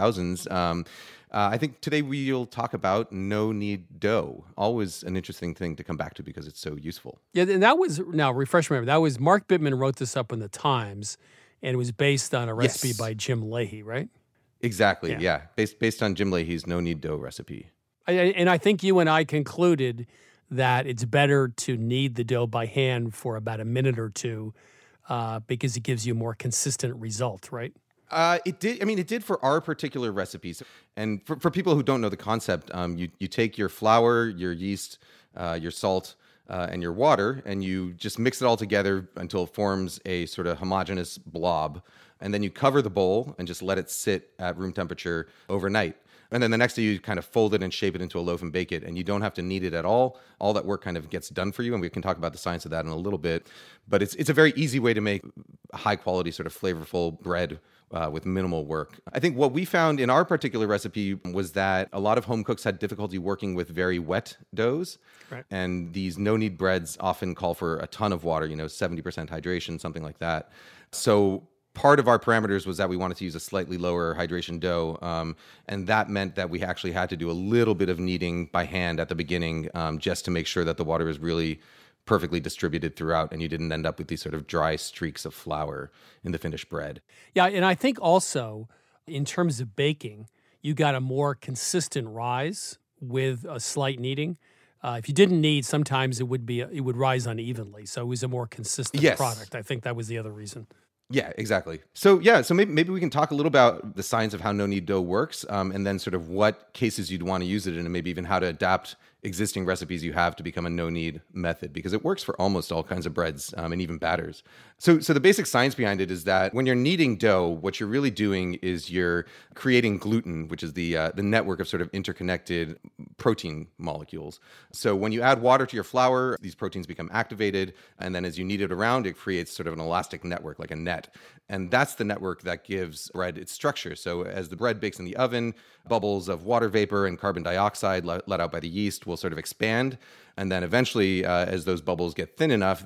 H: 2000s. I think today we'll talk about no-knead dough. Always an interesting thing to come back to because it's so useful.
A: Yeah, and that was, now refresh my memory, that was Mark Bittman wrote this up in the Times, and it was based on a recipe by Jim Leahy, right?
H: Exactly, yeah. Based on Jim Leahy's no-knead dough recipe.
A: And I think you and I concluded that it's better to knead the dough by hand for about a minute or two because it gives you a more consistent result, right?
H: It did. I mean, it did for our particular recipes. And for people who don't know the concept, you take your flour, your yeast, your salt, and your water, and you just mix it all together until it forms a sort of homogeneous blob. And then you cover the bowl and just let it sit at room temperature overnight. And then the next day you kind of fold it and shape it into a loaf and bake it. And you don't have to knead it at all. All that work kind of gets done for you. And we can talk about the science of that in a little bit. But it's a very easy way to make high quality, sort of flavorful bread with minimal work. I think what we found in our particular recipe was that a lot of home cooks had difficulty working with very wet doughs.
A: Right.
H: And these no-knead breads often call for a ton of water, 70% hydration, something like that. So part of our parameters was that we wanted to use a slightly lower hydration dough, and that meant that we actually had to do a little bit of kneading by hand at the beginning just to make sure that the water was really perfectly distributed throughout and you didn't end up with these sort of dry streaks of flour in the finished bread.
A: Yeah, and I think also in terms of baking, you got a more consistent rise with a slight kneading. If you didn't knead, sometimes it would rise unevenly, so it was a more consistent product. I think that was the other reason.
H: Yeah, exactly. So maybe we can talk a little about the science of how no-knead dough works, and then sort of what cases you'd want to use it in, and maybe even how to adapt existing recipes you have to become a no-knead method, because it works for almost all kinds of breads and even batters. So the basic science behind it is that when you're kneading dough, what you're really doing is you're creating gluten, which is the network of sort of interconnected protein molecules. So when you add water to your flour, these proteins become activated, and then as you knead it around, it creates sort of an elastic network, like a net. And that's the network that gives bread its structure. So as the bread bakes in the oven, bubbles of water vapor and carbon dioxide let out by the yeast will sort of expand. And then eventually, as those bubbles get thin enough,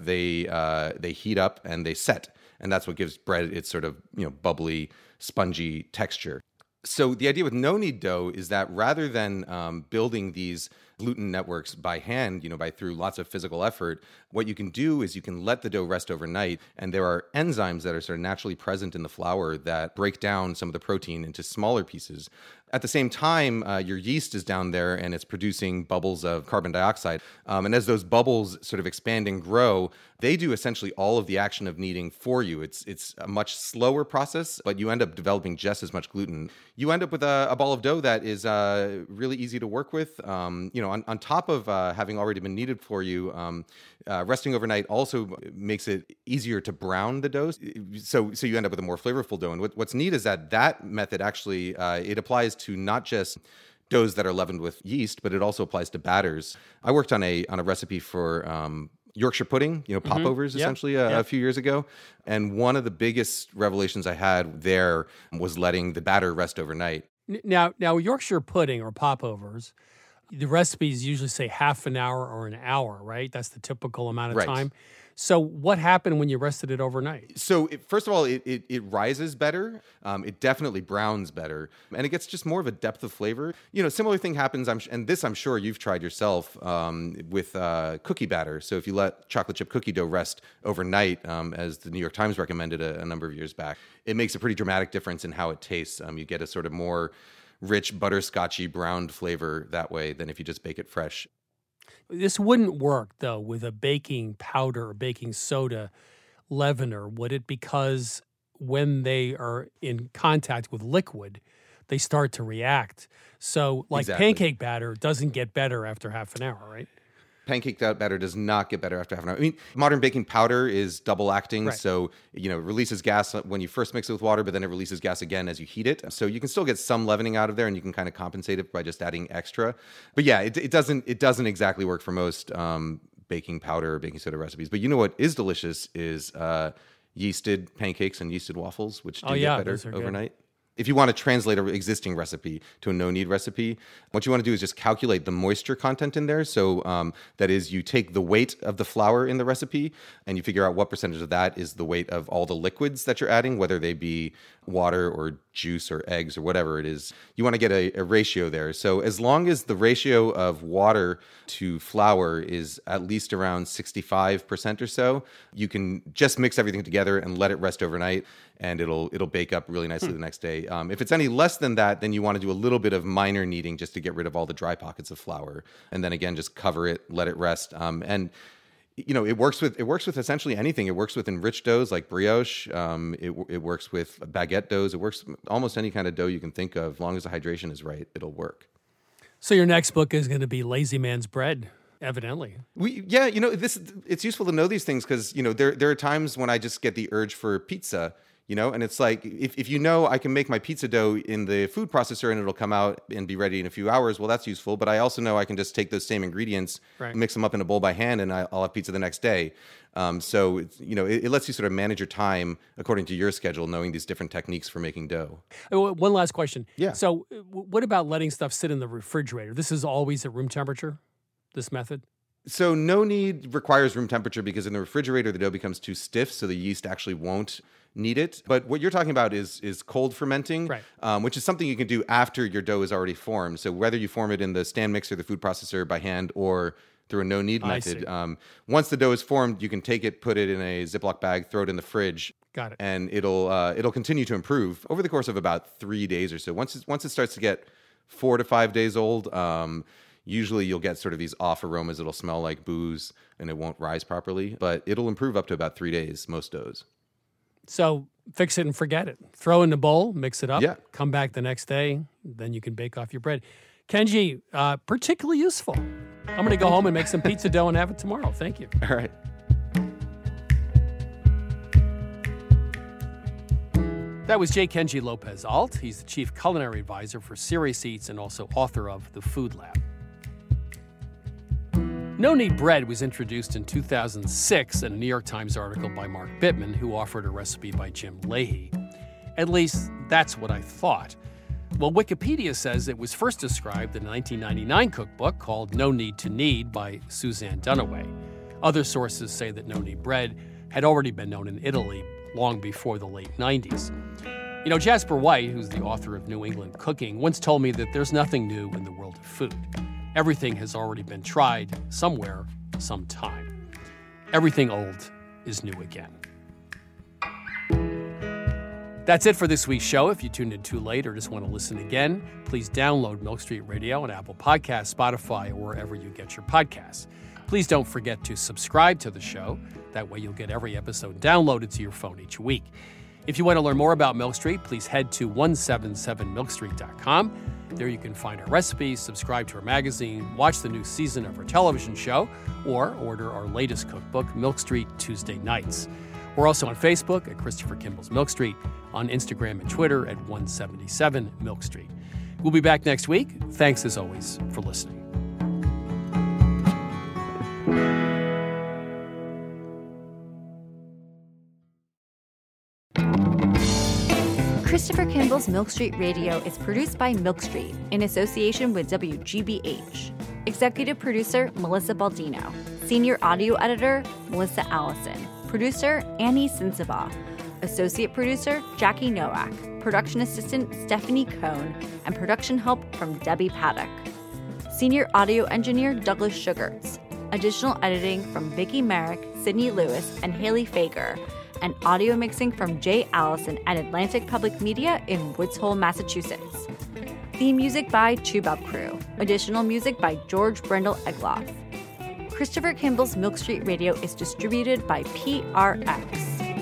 H: they heat up and they set. And that's what gives bread its sort of bubbly, spongy texture. So the idea with no-knead dough is that rather than building these gluten networks by hand, through lots of physical effort, what you can do is you can let the dough rest overnight, and there are enzymes that are sort of naturally present in the flour that break down some of the protein into smaller pieces. At the same time, your yeast is down there and it's producing bubbles of carbon dioxide. And as those bubbles sort of expand and grow, they do essentially all of the action of kneading for you. It's a much slower process, but you end up developing just as much gluten. You end up with a ball of dough that is really easy to work with. On top of having already been kneaded for you, resting overnight also makes it easier to brown the dough. So you end up with a more flavorful dough. And what's neat is that method actually, it applies to not just doughs that are leavened with yeast, but it also applies to batters. I worked on a recipe for Yorkshire pudding, popovers, essentially, a few years ago. And one of the biggest revelations I had there was letting the batter rest overnight.
A: Now Yorkshire pudding or popovers, the recipes usually say half an hour or an hour, right? That's the typical amount of time. So what happened when you rested it overnight?
H: So first of all, it rises better. It definitely browns better, and it gets just more of a depth of flavor. Similar thing happens, and this I'm sure you've tried yourself with cookie batter. So if you let chocolate chip cookie dough rest overnight, as the New York Times recommended a number of years back, it makes a pretty dramatic difference in how it tastes. You get a sort of more rich butterscotchy browned flavor that way than if you just bake it fresh.
A: This wouldn't work, though, with a baking powder or baking soda leavener, would it? Because when they are in contact with liquid, they start to react. So, like
H: Exactly.
A: pancake batter doesn't get better after half an hour, right?
H: Pancake batter does not get better after half an hour. I mean, modern baking powder is double acting.
A: Right.
H: So, it releases gas when you first mix it with water, but then it releases gas again as you heat it. So you can still get some leavening out of there, and you can kind of compensate it by just adding extra. But yeah, it doesn't exactly work for most baking powder or baking soda recipes. But you know what is delicious is yeasted pancakes and yeasted waffles, which do get better
A: those are good.
H: overnight. If you want to translate an existing recipe to a no-knead recipe, what you want to do is just calculate the moisture content in there. So that is, you take the weight of the flour in the recipe and you figure out what percentage of that is the weight of all the liquids that you're adding, whether they be water or juice or eggs or whatever it is. You want to get a ratio there. So as long as the ratio of water to flour is at least around 65% or so, you can just mix everything together and let it rest overnight, and it'll bake up really nicely the next day. If it's any less than that, then you want to do a little bit of minor kneading just to get rid of all the dry pockets of flour, and then again just cover it, let it rest. And it works with essentially anything. It works with enriched doughs like brioche. It works with baguette doughs. It works with almost any kind of dough you can think of. As long as the hydration is right, it'll work.
A: So your next book is going to be Lazy Man's Bread, evidently.
H: It's useful to know these things because there are times when I just get the urge for pizza. And it's like, if I can make my pizza dough in the food processor and it'll come out and be ready in a few hours, well, that's useful. But I also know I can just take those same ingredients,
A: Right.
H: mix them up in a bowl by hand, and I'll have pizza the next day. So, it lets you sort of manage your time according to your schedule, knowing these different techniques for making dough.
A: One last question.
H: Yeah.
A: So what about letting stuff sit in the refrigerator? This is always at room temperature, this method?
H: So no knead requires room temperature because in the refrigerator, the dough becomes too stiff, so the yeast actually won't knead it. But what you're talking about is cold fermenting,
A: Right.
H: Which is something you can do after your dough is already formed. So whether you form it in the stand mixer, the food processor by hand, or through a no-knead
A: I
H: method,
A: see.
H: Once the dough is formed, you can take it, put it in a Ziploc bag, throw it in the fridge.
A: Got it.
H: And it'll continue to improve over the course of about 3 days or so. Once it starts to get 4 to 5 days old, usually you'll get sort of these off aromas. It'll smell like booze and it won't rise properly, but it'll improve up to about 3 days, most doughs.
A: So fix it and forget it. Throw in the bowl, mix it up,
H: Yeah.
A: come back the next day, then you can bake off your bread. Kenji, particularly useful. I'm going to go home and make some pizza dough and have it tomorrow. Thank you.
H: All right.
A: That was J. Kenji Lopez Alt. He's the Chief Culinary Advisor for Serious Eats and also author of The Food Lab. No-knead bread was introduced in 2006 in a New York Times article by Mark Bittman, who offered a recipe by Jim Leahy. At least, that's what I thought. Well, Wikipedia says it was first described in a 1999 cookbook called No Need to Knead by Suzanne Dunaway. Other sources say that no-knead bread had already been known in Italy long before the late 90s. Jasper White, who's the author of New England Cooking, once told me that there's nothing new in the world of food. Everything has already been tried somewhere, sometime. Everything old is new again. That's it for this week's show. If you tuned in too late or just want to listen again, please download Milk Street Radio on Apple Podcasts, Spotify, or wherever you get your podcasts. Please don't forget to subscribe to the show. That way you'll get every episode downloaded to your phone each week. If you want to learn more about Milk Street, please head to 177milkstreet.com. There you can find our recipes, subscribe to our magazine, watch the new season of our television show, or order our latest cookbook, Milk Street Tuesday Nights. We're also on Facebook at Christopher Kimball's Milk Street, on Instagram and Twitter at 177 Milk Street. We'll be back next week. Thanks, as always, for listening.
I: Christopher Kimball's Milk Street Radio is produced by Milk Street in association with WGBH. Executive producer Melissa Baldino. Senior audio editor, Melissa Allison. Producer, Annie Sinsaba. Associate producer, Jackie Nowak. Production assistant, Stephanie Cohn. And production help from Debbie Paddock. Senior audio engineer, Douglas Sugarts. Additional editing from Vicki Merrick, Sydney Lewis, and Haley Fager. And audio mixing from Jay Allison at Atlantic Public Media in Woods Hole, Massachusetts. Theme music by Tube Up Crew. Additional music by George Brendel Egloff. Christopher Kimball's Milk Street Radio is distributed by PRX.